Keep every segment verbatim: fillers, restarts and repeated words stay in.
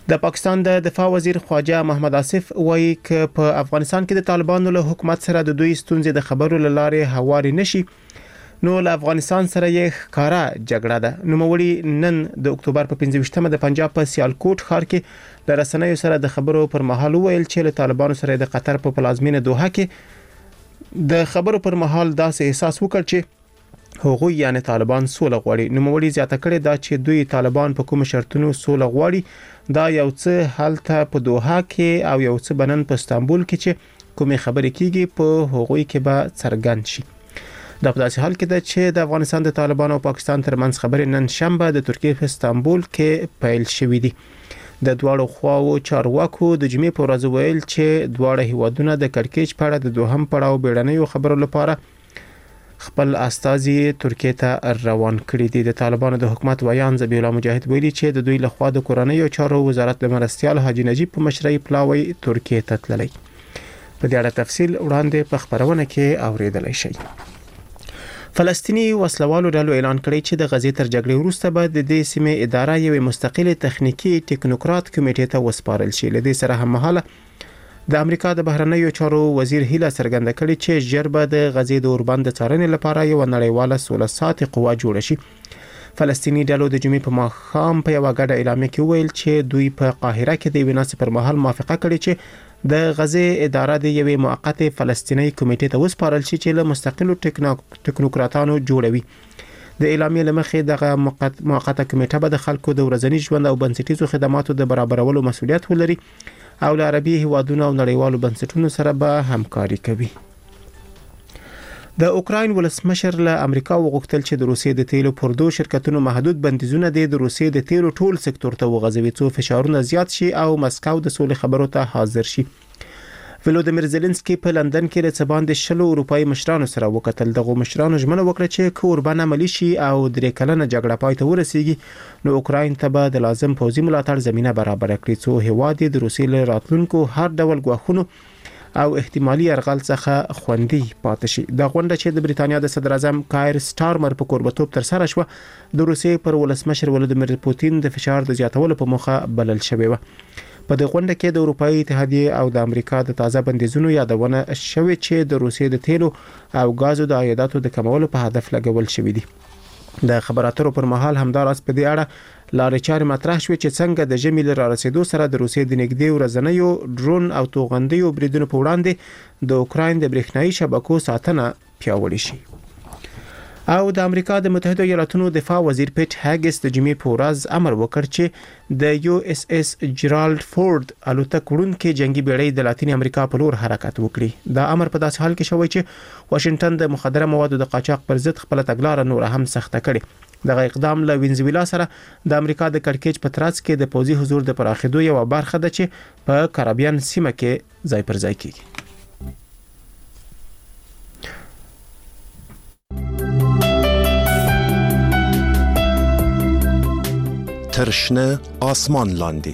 د پاکستان د دفاع وزیر خواجه محمد آصف وایي چې په افغانستان کې د طالبانو له حکومت سره د دوی ستونزې د خبرو لاره هواري نشي نو له افغانستان سره یې ښکارا جګړه ده. نوموړي نن د اکتوبر په پنځه ویشتمه د پنجاب په سیالکوټ ښار کې د رسنیو سره د خبرو پر مهال ویل چې له طالبانو سره د قطر په پلازمینه دوحه کې د خبرو پر مهال داسې احساس وکړ چې هغوی یعنی طالبان سوله غواړي. نوموړي زیاته کړې دا چې دوی طالبان په کوم شرطونو سوله غواړي دا یو څه حالت په دوحه کې او یو څه بنن په استانبول کې چې کومې خبرې کیږي په هغوی کې به څرګند شي. دا په داسې حال کې ده چې د افغانستان د طالبان او پاکستان ترمنځ خبرې نن شنبه د ترکیې په استانبول کې پیل شوې دي. د دواړو خواو چارواکو د جمعې په ورځ ویل چې دواړه هیوادونه د کړکېچ په اړه د دوهم پړاو بیړنیو خبرو لپاره خپل استازي ترکیې ته روان کړي دي. د طالبانو د حکومت ویان ذبیح الله مجاهد ویلي چې د دوی لخوا د کورنیو چارو وزارت د مرستیال حاجی نجیب په مشرۍ پلاوی ترکیې ته تللی. په دې اړه تفصیل وړاندې په خبرونه کې اوریدلای شئ. فلسطینی وسلوالو ډلو اعلان کړی چې د غزې تر جګړې وروسته به د دې سیمې اداره یوه مستقله تخنیکی ټیکنوکرات کمیټې ته وسپارل شي. لدې سره هم مهاله د امریکا د بهرنیو چارو وزیر هیله څرګنده کړې چې ژر به د غزې د اوربند څارنې لپاره یو نړیواله سوله ساتي قوه جوړه شي. فلسطینی ډلو د جمعې په ماښام په یو غاډه اعلامیه کې ویل چې دوی په قاهره کې د ویناس پر مهال موافقه کړې چې د غزې اداره د یوې موقته فلسطینی کمیټې ته وسپارل شي چې له مستقلو ټیکنوکراتانو جوړوي. د اعلامیې لمخې دغه موقته کمیټه به د خلکو د ورځني ژوند او بنسټیزو خدماتو د برابرولو مسؤلیت ولري او له عربي هیوادونو او نړیوالو بنسټونو سره به همکاري کوي. د اوکراین ولسمشر له امریکا وغوښتل چې د روسیې د تیلو پردو شرکتونو محدود بندیزونه د روسیې د تیلو ټول سکتور ته وغځوي څو فشارونه زیات شي او مسکو د سولې خبرو ته حاضر شي. ولودیمیر زيلنسکي په لندن کې له څباندې شلو اروپאי مشرانو سره وکتل. دغه مشرانو ژمنه وکړه چې کوربان عملی شي او درې کلنه جګړه پای ته ورسیږي نو اوکراین ته به د لازم پوځي ملاتړ زمينه برابر کړي څو هیواد د روسیې له راتلونکو هر ډول غواخونو او احتمالي ارغال څخه خوندي پاتې شي. د غونډه چې د بریتانیا د صدر اعظم کایر سټارمر په کوربتوب تر سره شو د روسیې پر ولسمشر ولودیمیر پوتین د فشار د زیاتولو په موخه بلل شوی و. په دې غونډه کې د اروپאי اتحادیه او د امریکا د تازه بندیزونو یادونه شوې چې د روسیې د تیلو او غازو د عایداتو د کمولو په هدف لګول شوې دي. د خبراتو پر مهال همداراز په دې اړه لارې چارې مطرح شوې چې څنګه د ژمي لر رسیدو سره د روسیې د نګدي ورځنیو ډرون او توغندیو بریدونو په وړاندې د اوکراین د برېښنایي شبکو ساتنه پیاوړې شي. او د امریکا د متحده ایالاتونو دفاع وزیر پیټ هاګس د جمعې په ورځ امر وکړ چې د یو اس اس جرالد فورد الوتکه وړونکې جنگي بیړۍ د لاتین امریکا په لور حرکت وکړي. دا امر په داسې حال کې شوی چې واشنگټن د مخدره موادو د قاچاق پر ضد خپل تګلارې نور هم سخته کړي. دغه اقدام له وینزویلا سره د امریکا د کړکېچ په ترڅ کې د پوځي حضور د پراخېدو یو برخه ده چې په کارابین سیمه کې ځای پر ځای کیږي. ترشنه آسمان لاندی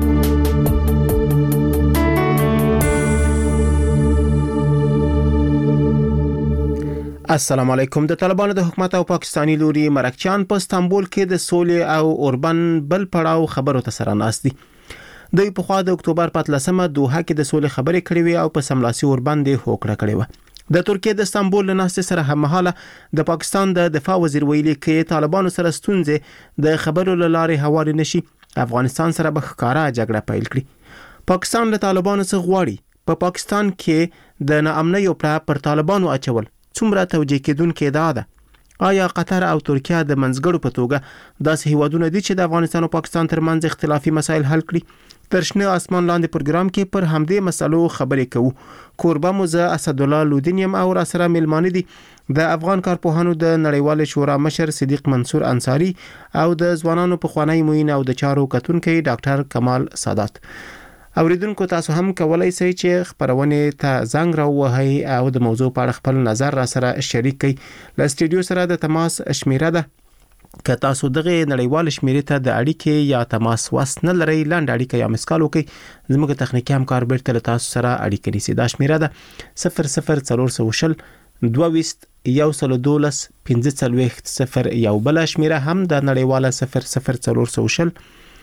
السلام علیکم. د طالبانو د حکومت او پاکستانی لوري مرکچیان په استانبول کې د سولې او اوربن بل پړاو خبرو ته سره ناست دي. دوی په خوا د اکتوبر په اتلسمه دوحه کې د سولې خبرې کړې وي او په سملاسي اوربن د هوکړه کړې و. د ترکیه د استانبول له ناستې سره هم مهاله د پاکستان د دفاع وزیر ویلي کې طالبانو سره ستونزې د خبرو له لارې هواري نشي افغانستان سره به ښکارا جګړه پیل کړي. پاکستان له طالبانو څخه غواړي په پا پاکستان کې د ناامنۍ او پر طالبانو اچول څومره توجیه کېدونکې ده ده. آیا قطر او ترکیه د منځګړو په توګه داسې هیوادونه دي چې د افغانستان او پاکستان ترمنځ اختلافي مسایل حل کړي؟ ترشنه آسمان لاندې پروګرام کې پر همدې مسلو خبرې کوو. کوربه مو زه اسد الله لودینیم او را سره ملمانه دي د افغان کارپوهانو د نړیوال شورا مشر صدیق منصور انصاری او د ځوانانو په خوانی موین او د چارو کتونکي ډاکټر کمال سادات. اوریدونکو تاسو هم کولای شئ چې خبرونه ته زنګ راوهئ او د موضوع په اړه خپل نظر را سره شریک کړئ. له سټډیو سره د تماس شمیره ده که تاسو دغه نړیوال شمیرې ته د اړیکې یا تماس وس نه لرئ لاندې اړیکه یا مسکال وکړئ. زموږ تخنیکی همکار بیرته له تاسو سره اړیکه نیسي. دا شمیره ده صفر صفر څلور سوه شل دوه ویشت یو سل دولس پنځه څلوېښت صفر. یو بل شمیره هم د نړیواله صفر صفر څلور سوه شل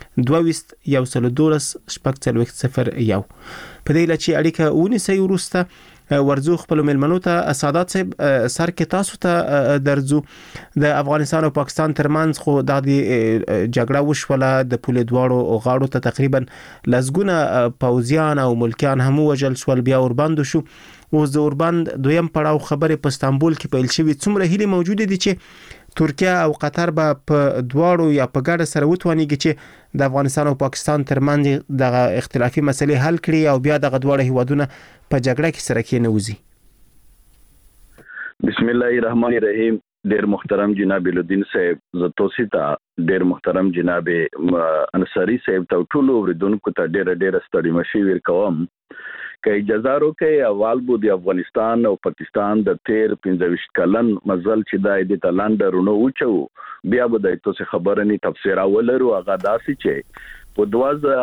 دوه یو سل دولس شپږ څلوېښت صفر یو. په دې لچې اړیکه ونیسي وروسته ورزو خپل ملمنو ته سادات صاحب سر کې تاسو ته درځو. د افغانستان او پاکستان ترمنځ خو د جګړه وشوله، د پولې دواړو غاړو ته تقریبا لسګونه پوځیان او ملکیان هم وژل شول، بیا اوربند شو. اوس د اوربند دویم پړاو خبرې په استانبول کې پیل شوې. څومره هیله موجوده دي چې ترکیه او قطر به په دواړو یا په ګډه سره وتوانیږي چې د افغانستان او پاکستان ترمنځ د اختلافي مسلې حل کړي او بیا د دواړو هیوادونو په جګړه کې سره کې نوځي. بسم الله الرحمن الرحیم. ډیر محترم جناب الدین صاحب، زه توسی ته ډیر محترم جناب انصاری صاحب ته ټول اوریدونکو ته ډیر ډیر ستړي مشي ور کوم. که اجازه وکړئ، اول بو د افغانستان او پاکستان د تیر پنځه کلن مزل چې د دې تلاند رونو وچو، بیا به د تاسو خبرني تفسیر اولرو هغه داسې چې په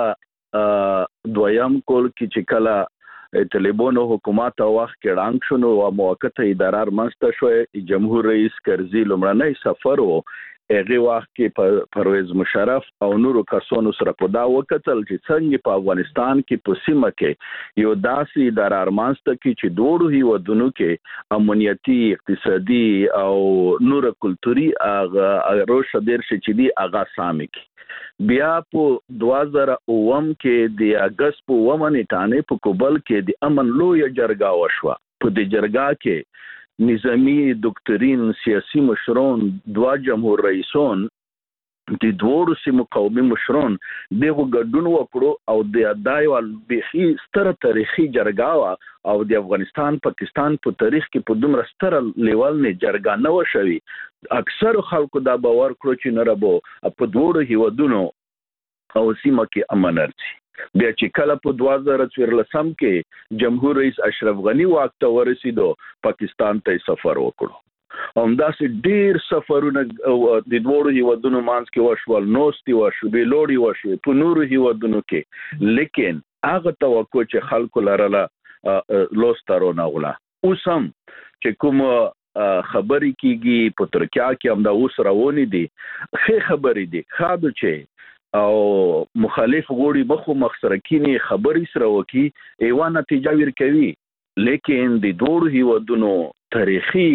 دوازه دویم کول کې چې کله طالبانو حکومت او وخت کې رانګ شنو او موقته اداره منځته شو، جمهور رئیس کرزي لمړنۍ سفر وو، هغه وخت کې پرویز مشرف او نورو کسانو سره په دا وکتل چې څنګه په افغانستان کې په سیمه کې یو داسې اداره ارمانسته کې چې دوړو هیوادونو کې امنیتي، اقتصادي او نور کلتوري هغه روشه ډیر شي چې دی هغه سامي کې. بیا په دوه زره اووم کې د اگست په اوومه نیټه په کوبل کې د امن لوی جرګه وشوه. په دې جرګه کې نظامی دکترین، سیاسی مشرون، دوا جمهور رئیسون، د دوړو سیمو قومي مشرون دغه ګډون وکړو او د دایو بخي ستره تاریخي جرګه او د افغانستان پاکستان په تاریخ کې په دومره ستره لیول نه جرګه نه وشوي. اکثر خلکو دا باور کړو چې نه ربو په دوړو هیوادونو او سیمه کې امن ارزي. بیا چې کله په دوه زره څوارلسم کې جمهور رئیس اشرف غنی واک ته ورسېدو، پاکستان ته سفر وکړو. همداسې ډیر سفرونه د دوړو هیوادونو مانځ کې وشول، نوستي وشو، بیلوړي وشو په نورو هیوادونو کې، لیکن هغه توقع چې خلکو لرله لوسترونه غلا. اوس هم چې کوم خبرې کیږي په ترکیه کې هم دا اوس روانې دي، ښه خبرې دي، خاطر چې او مخالف غوړي مخو مخسرکینی خبرې سره وکي ایوه نتیجه ورکوي. لیکن د دوړو هیوادونو تاریخي،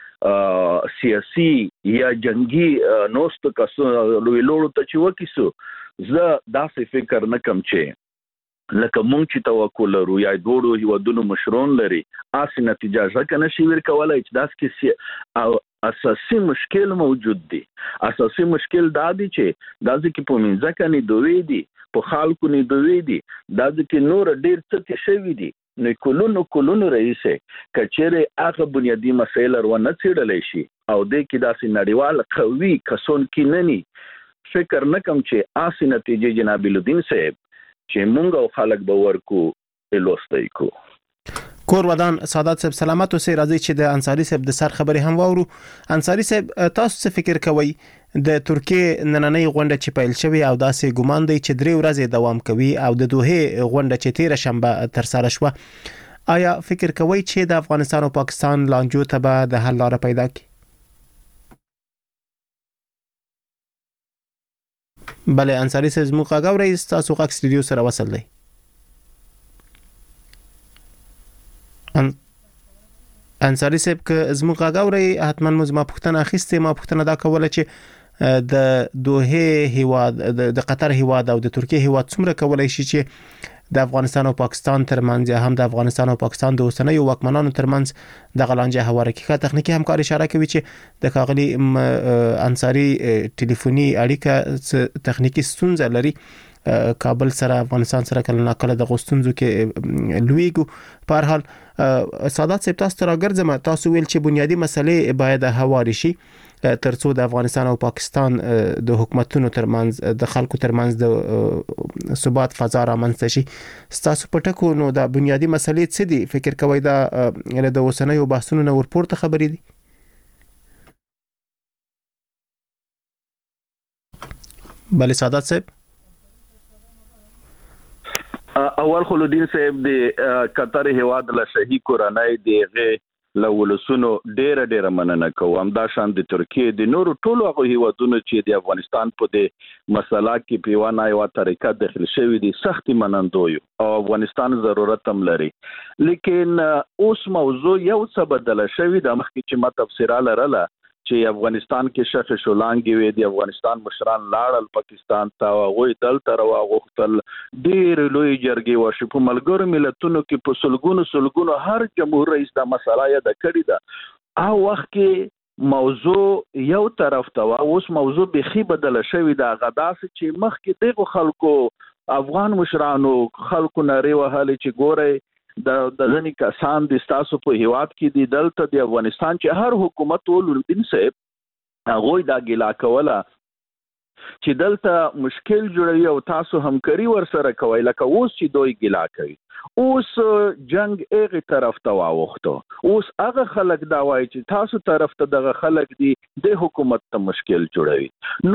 سیاسي یا جنگي نوست کسو لوی لوړو ته چې وکیسو، زه داسې فکر نه کوم چې لکه مونږ چې توقع لرو یا دوړو هیوادونو مشرون لري اسې نتیجه ځکه نشي ورکولای چې داس کې او اساسي مشکل موجود دی. اساسي مشکل دا دی چې دا ځکه په منځ کې نه دوی دي، په خلکو نه دوی دي، دا ځکه نور ډیر څه کې شوی دي. نو کلونو کلونو رئیسه کچېره هغه بنیادی مسایل ورونه څېړلې شي او د کې داسې نړیوال قوي کسون کې نه ني. فکر نه کوم چې اسې نتیجه جناب الدین صاحب چې مونږ او خلک باور کو الوستای کو. کور ودان سادات صاحب سلامت اوسئ. راځي چې د انصاری صاحب د سر خبرې هم واورو. انصاری صاحب تاسو څه فکر کوئ د ترکیه نننۍ غونډه چې پیل شوې او داسې ګومان دی چې درې ورځې دوام کوي او د دوحه غونډه چې تیر شنبه تر سره شوه، آیا فکر کوئ چې د افغانستان او پاکستان لانجو ته به د حل لاره پیدا کړي؟ بله انصاری صاحب زموږ غږ اورئ، ستاسو غږ سټوډیو سره وصل دی. انصاری صاحب که زموږ غږ اورئ حتما مو زما پوښتنه اخیستې. ما پوښتنه دا کوله چې د دوحه هیواد، د قطر هیواد او د ترکیه هیواد څومره کولای شي چې د افغانستان او پاکستان ترمنځ یا هم د افغانستان او پاکستان د اوسنیو واکمنانو ترمنځ د غلانجه هواره کې ښه تخنیکی همکاري اشاره کوي چې د کاغلی انصاری ټلیفوني اړیکه تخنیکی ستونزه لري. کابل سره افغانستان سره کله ناکله د غوستونزو کې لویګو. په هر حال سادات صاحب تاسو ته راګرځم، تاسو ویل چې بنیادی مسلې باید هواري شي ترڅو د افغانستان او پاکستان د حکومتونو ترمنځ د خلکو ترمنځ د ثبات فضا رامنځته شي. تاسو په ټکو نو د بنیادی مسلې څه دي فکر کوئ دا د اوسنیو بحثونو نه ورپورته خبرې دي؟ بله سادات صاحب. اول خلودین صاحب د قطر هیواد له شهي کورنۍ دغه له ولسونو ډېر ډېر مننه کوم. دا شان د ترکیه د نورو ټولو هغه هیوادونو چې د افغانستان په دې مسله کې په یوه نه یوه طریقه داخل شوي دي سخت منندوی او افغانستان ضرورت هم لري. لیکن اوس موضوع یو څه بدله شوې ده. مخکې چې ما تفسیره لرله چې افغانستان کې شخ شولانګي وي د افغانستان مشران لاړل پاکستان ته هغوی دلته راوغوښتل ډېر لوی جرګې وشو په ملګرو ملتونو کې په سلګونو سلګونو هر جمهور رئیس دا مسله یاده کړې ده. هغه وخت کې موضوع یو طرف ته وه، اوس موضوع بیخي بدله شوې ده. هغه داسې چې مخکې دغو خلکو افغان مشرانو خلکو نارې وهلې چې ګورئ د د ځنې کسان د ستاسو په هیواد کې دي دلته د افغانستان چې هر حکومت ولودین صاحب هغوی دا ګیلا کوله چې دلته مشکل جوړوي او تاسو همکاري ورسره کوئ لکه اوس چې دوی ګیلا کوي. اوس جنگ هغې طرف ته واوښته. اوس هغه خلک دا وایي چې تاسو طرف ته دغه خلک دي د حکومت ته مشکل جوړوي.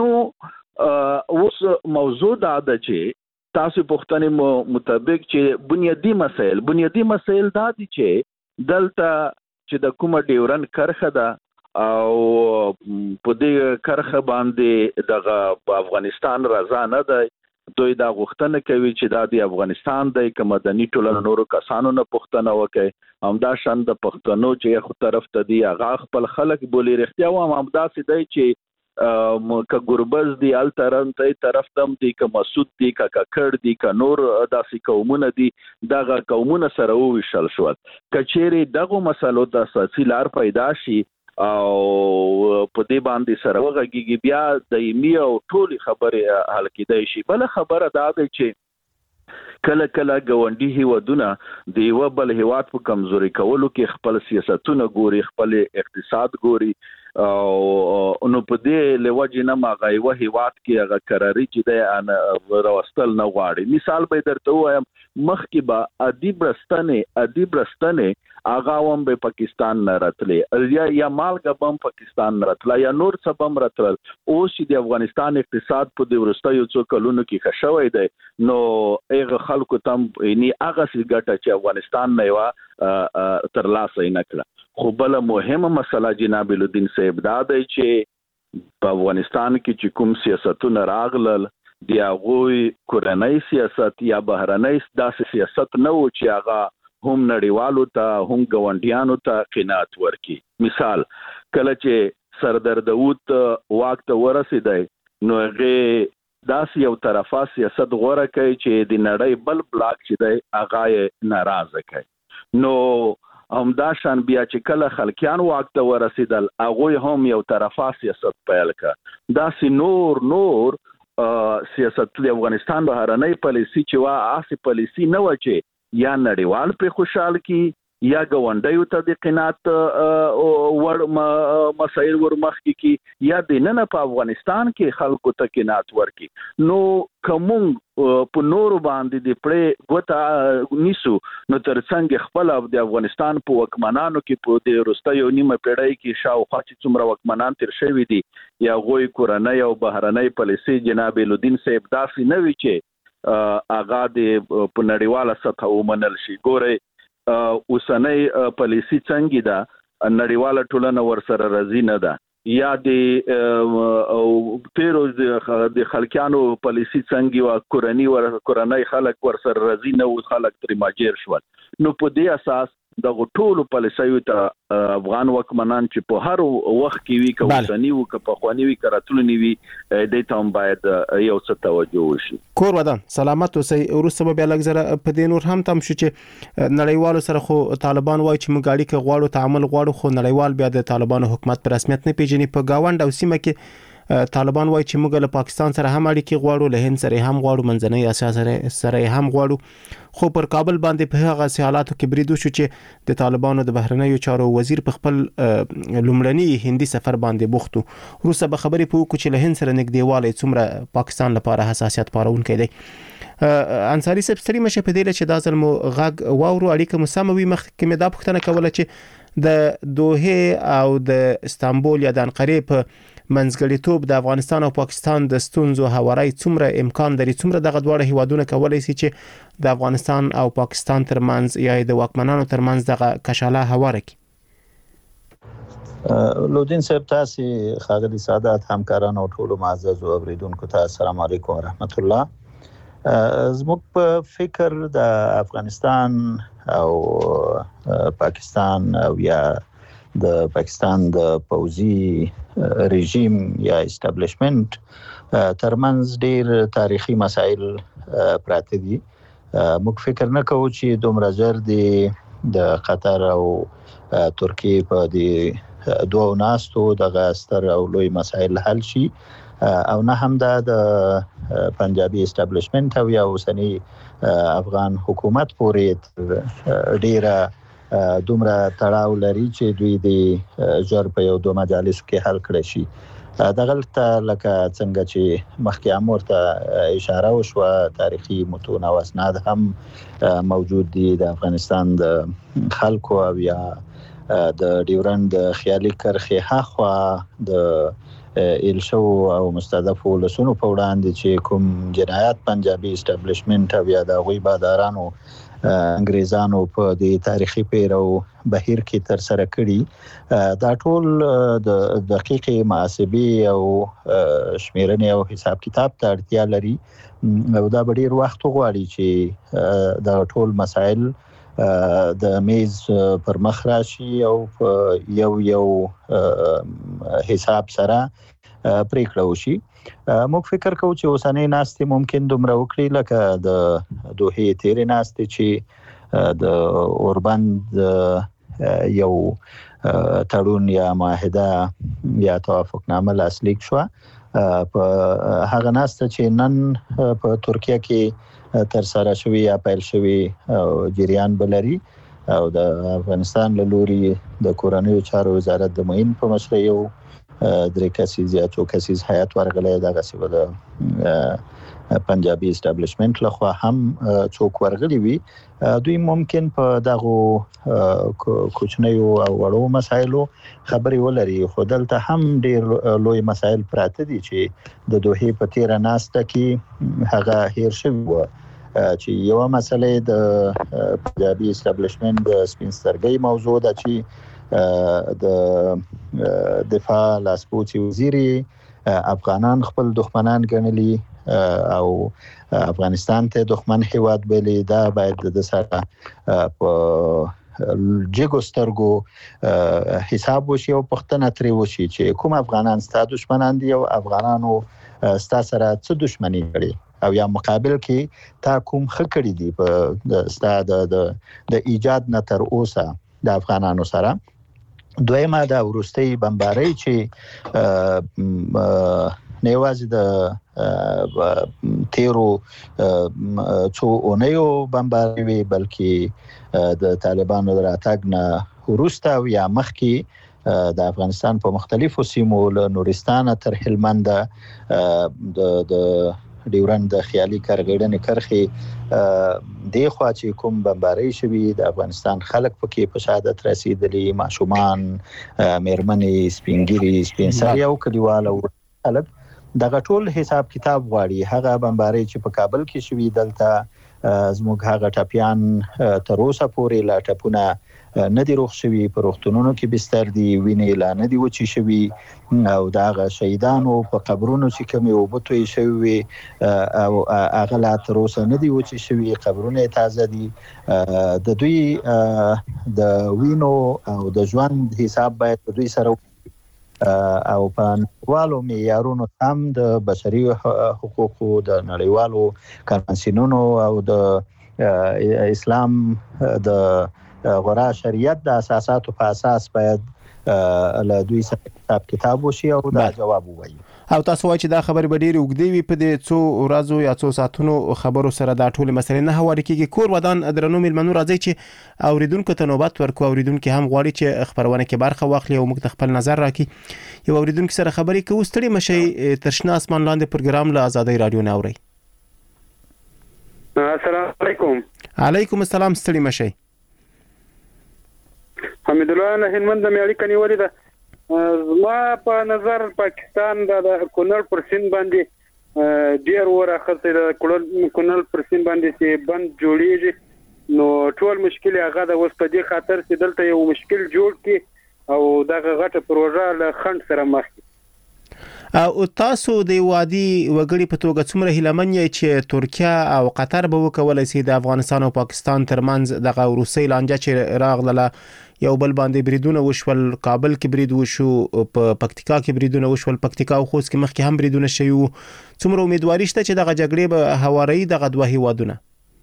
نو اوس موضوع دا ده چې تاسو پوښتنې مطابق چې بنیادی مسایل بنیادی مسایل دا دي چې دلته چې د کومه ډیورن کرخه ده او په دې کرخه باندې دغه په افغانستان رضا نه ده. دوی دا غوښتنه کوي چې دا د افغانستان د که مدني ټولنو نورو کسانو نه پوښتنه وکړي. همدا شان د پښتنو چې یو طرف ته دي هغه خپل خلک بولي. رښتیا وایم همداسې دی چې که ګربز دی الترن ته طرف تم دی که مسعود دی که ککړ دی که نور داسې قومونه دي دغه قومونه سره وویشل شول. که چیرې دغو مسلو ته اساسي لار پیدا شي او په دې باندې سره وغږیږي بیا دایمي او ټولې خبرې حل کېدای شي. بله خبره دا ده چې کله کله ګاونډي هیوادونه د یوه بل هیواد په کمزوري کولو کې خپل سیاستونه ګوري خپل اقتصاد ګوري او نو په دې لوجې نه هغه یوه هیواد کې هغه قراري چې دی راوستل نه غواړي. مثال به درته ووایم مخکې به ادیب رستنې ادیب رستنې هغه هم به پاکستان نه راتلې یا یا مالګه به هم پاکستان نه راتله یا نور څه به هم راتلل. اوس چې د افغانستان اقتصاد په دې وروستیو څو کلونو کې ښه شوی دی نو هغه خلکو ته هم هغسې ګټه چې افغانستان نه یوه ترلاسه یې نه کړه. خو بله مهمه مسله جناب الدین صاحب دا دی چې په افغانستان کې چې کوم سیاستونه راغلل د هغوی کورنی سیاست یا بهرنی داسې سیاست نه و چې هغه هم نړیوالو ته هم ګاونډیانو ته قناعت ورکړي. مثال کله چې سردار داود واک ته ورسېدی نو هغې داسې یو طرفه سیاست غوره کوي چې د نړۍ بل بلاک چې دی هغه یې ناراضه کوي. نو همدا شان بیا چې کله خلکیان واک ته ورسېدل هغوی هم یو طرفه سیاست پیل کړه. داسې نور نور سیاست د افغانستان بهرنۍ پالیسي چې وه هسې پالیسي نه وه چې یا نړیوال پرې خوشحال کړي یا ګاونډیو ته د قناعت وړ مسایل ورمخکې کړي یا دننه په افغانستان کې خلکو ته قناعت ورکړي. نو که موږ په نورو باندې د پړې ګوته نیسو نو تر څنګ خپله د افغانستان په واکمنانو کې په دې وروستیو نیمه پیړۍ کې شاوخوا چې څومره واکمنان تېر شوي دي یا هغوی کورنۍ او بهرنۍ پالیسي جناب الدین صاحب داسې نه وي چې هغه د په نړیواله سطحه ومنل شي. ګورئ اوسنۍ پالیسي څنګه ده نړیواله ټولنه ورسره راضي نه ده یا د تیرو د خلکیانو پالیسي څنګه وه کورني کورنۍ خلک ورسره راضي نه وو خلک ترې ماجر شول. نو په دې اساس دغه ټولو پالیسیو ته افغان واکمنان چې په هر وخت کې وي که اوسني وو که پخواني وي که راتلوني وي دې ته هم باید یو څه توجه وشي. کور ودان سلامت اوسئ. وروسته به بیا لږ زره په دې نور هم تم شو چې نړیوالو سره خو طالبان وایي چې موږ اړیکې غواړو تعامل غواړو خو نړیوال بیا د طالبانو حکومت په رسمیت نه پیژني. په ګاونډ او سیمه کې طالبان وایي چې موږ له پاکستان سره هم اړیکې غواړو له هند سره هم غواړو منځنۍ اسیا سره هم غواړو. خو پر کابل باندې په هغه حالاتو کې برید وشو چې د طالبانو د بهرنیو چارو وزیر په خپل لومړني هندي سفر باندې بوخت و. وروسته به خبرې په وکړو چې له هند سره نږدېوالی څومره پاکستان لپاره حساسیت پارونکی دی. انصاري صاحب ستړي مشه په دې چې دا ځل مو غږ واورو اړیکه مو سمه وي. مخکې مې دا پوښتنه کوله چې د دوحې او د استانبول یا د انقرې په منځګړیتوب د افغانستان او پاکستان د ستونزو هواری څومره امکان لري څومره دغه دواړه هیوادونه کولی شي چې د افغانستان او پاکستان ترمنځ یا د واکمنانو ترمنځ دغه کشاله هواره کړي. لودین صاحب تاسو خاغلی سادات همکاران او ټول معزز اوریدونکو ته السلام علیکم ورحمت الله. زموږ په فکر د افغانستان او پاکستان او یا د پاکستان د پوځي رژیم یا اسټابلیشمنت ترمنځ ډیر تاریخي مسایل پراته دي. موږ فکر نه کوو چې دومره ژر د قطر او ترکیه په دې دوه ناستو د غاستر او لوی مسایل حل شي او نه هم د پنجابي اسټابلیشمنت او یا اوسنی افغان حکومت پورې ډیره دومره تړاو لري چې دوی د ژر په یو دوه مجالسو کې حل کړي شي. دغلته لکه څنګه چې مخکې امور ته اشاره وشوه تاریخي متون او اسناد هم موجود دي د افغانستان د خلکو او یا د ډیورند خیالي کرخه هخوا د ایلشو او مستهدف ولسونو په وړاندې چې کوم جنایات پنجابي اسټابلیشمنت او یا د غوی بادارانو انګریزانو په دې تاریخي پیرو بهیر کې تر سره کړي دا ټول د دقیقې محاسبې او شمیرنې او حساب کتاب ته اړتیا لري او دا ډیر وخت غواړي چې دا ټول مسایل د میز پر مخ راشي او یو یو حساب سره پریکړه وشي. موږ فکر کوو چې اوسنۍ ناستې ممکن دومره وکړي لکه د دوحې تیرې ناستې چې د اوربند یو تړون یا معاهده یا توافقنامه لاسلیک شوه. په هغه ناسته چې نن په ترکیه کې تر سره شوی یا پیل شوی جریان بلري او د افغانستان له لوري د کورنیو چارو وزارت د معین په مشرۍ یو درې کسیز یا څو کسیز هیئت ورغلی دغه سی د پنجابي اسټابلیشمنت لخوا هم څوک ورغلي وي. دوی ممکن په دغه کوچنیو او وړو مسایلو خبرې ولري خو دلته هم ډیر لوی مسایل پراته دي چې د دوحې په تیره ناسته کې هغه هیر شوی و چې یو مسله د پنجابي اسټابلیشمنت د سپینسترګۍ موضوع ده چې د دفاع لاسپوڅي وزیري افغانان خپل دښمنان ګڼلي او افغانستان ته دښمن هیواد بلی دا باید د سره په جګو سترګو حساب وشي او پښتنه ترې وشي چې کوم افغانان ستاسو دښمنان دي او افغانانو ستاسو سره څه دښمني کړي او یا مقابل کې تا کوم خکړی دي په ستاسو د د ایجاد نه تر اوسه د افغانانو سره. دویمه دا ورستۍ بمبارۍ چې نیوازي د تیرو څو اونیو بمبارۍ وی بلکې د طالبانو راتګ نه وروسته یا مخکې د افغانستان په مختلفو سیمو له نورستان تر هلمند د د ډیورند د خیالي کارګړنې کرخي د خوا چې کوم بمبارۍ شوی د افغانستان خلک پکې په شهادت رسیدلی ماشومان مېرمنې سپینګری سپینسري او کلیوال او خلک دغه ټول حساب کتاب غواړي. هغه بمبارۍ چې په کابل کې شوی دلته زموږ هغه ټاپیان تر اوسه پورې لا ټپونه نه دی روغ شوی په روغتونونو کې بستر دی وینې لا نه دی وچی شوی او دغه شهیدانو په قبرونو چې کومې وبتوي شوی او هغه لا تر اوسه نه دی وچی شوی قبرونه تازه دي. د دوی د وینو او د ژوند حساب باید دوی سره او په نړیوالو معیارونو هم د بشري حقوقو د نړیوالو کنوانسیونونو او د اسلام د غوړه شریعت د اساساتو په اساس باید له دوی سره حساب کتاب وشي او دا جواب وایي. او تاسو وایي چې دا خبر به ډېر اوږدې وي په دې څو ورځو یا څو ساعتونو خبرو سره دا ټول مسلې نه هواري کیږي. کور ودان درنو ملمنو راځي چې اوریدونکو ته نوبت ورکو. اوریدونکو هم غواړي چې خبرونه کې برخه واخلي او موږ خپل نظر راکړي. یو اوریدونکو سره خبرې کوو. ستړي مشي ترشنا اسمان لاندې پروګرام له آزادۍ رادیو نه اوري. السلام علیکم. علیکم السلام. ستړي مشي. حمید الله نه هلمند مې اړیکه نیولې ده. ما په نظر پاکستان د کونړ پر سیند باندې ډیر ورخصه د کونړ پر سیند باندې چې بند جوړیږي نو ټول مشکل هغه د اوس په دې خاطر چې دلته یو مشکل جوړ کی او دغه غټه پروژه له خند سره مخ دي. او تاسو د وادي وګړي په توګه څومره هیلمن یې چې ترکیه او قطر به وکولای شي د افغانستان او پاکستان ترمنځ دغه روسي لانجه چې راغله یو بل باندې بریدونه وشول، کابل کې برید وشو، په پکتیکا کې بریدونه وشول، پکتیکا او خوست کې مخکې هم بریدونه شوي وو. څومره امیدواري شته چې دغه جګړې به هواري دغه دوه هیوادونه؟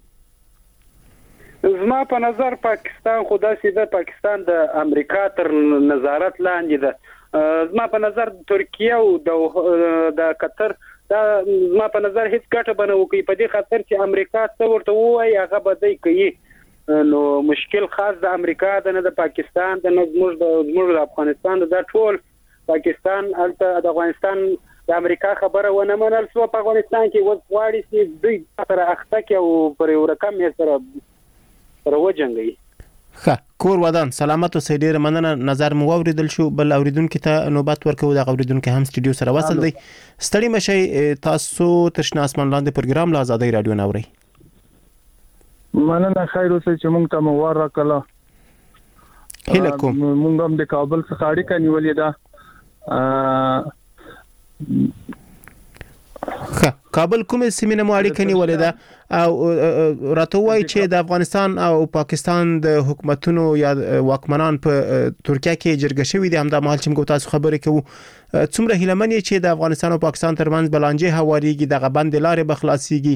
زما په نظر پاکستان خو داسې ده، پاکستان د امریکا تر نظارت لاندې ده. زما په نظر ترکیه او د قطر دا زما په نظر هیڅ ګټه بنه وکړي په دې خاطر چې امریکا څه ورته وایي هغه به دی کوي. نو مشکل خاص د امریکا د نه د پاکستان د نه زموږ د زموږ د افغانستان د ټول پاکستان الته د افغانستان د امریکا خبره ونه منل سو په افغانستان کې وځ غواړي چې دوی سره اخته کې او پر یو رقم یې سره سره وجنګي. ښه کور ودان سلامت اوسئ. ډیره مننه. نظر مو واوریدل شو. بل اوریدونکو ته نوبت ورکوو. د اوریدونکو هم سټډیو سره وصل دی. ستړي مشي. تاسو ترشنا اسمان لاندې پروګرام لا آزادۍ رادیو نوري. مننه. خیر اوسئ چې مونږ ته مو ور راکړه. هله کوم مونږ هم د کابل څخه اړیکه نیولې ده. ښه کابل کومه سیمه مو اړیکه نیولې ده او راته وایي چې د افغانستان او پاکستان د حکومتونو یا واکمنان په ترکیه کې جرګه شوي دي. همدا مهال چې موږ تاسو خبرې کوو څومره هیلمن یې چې د افغانستان او پاکستان ترمنځ بلانجې هواريږي، دغه بند لارې بخلاصيږي؟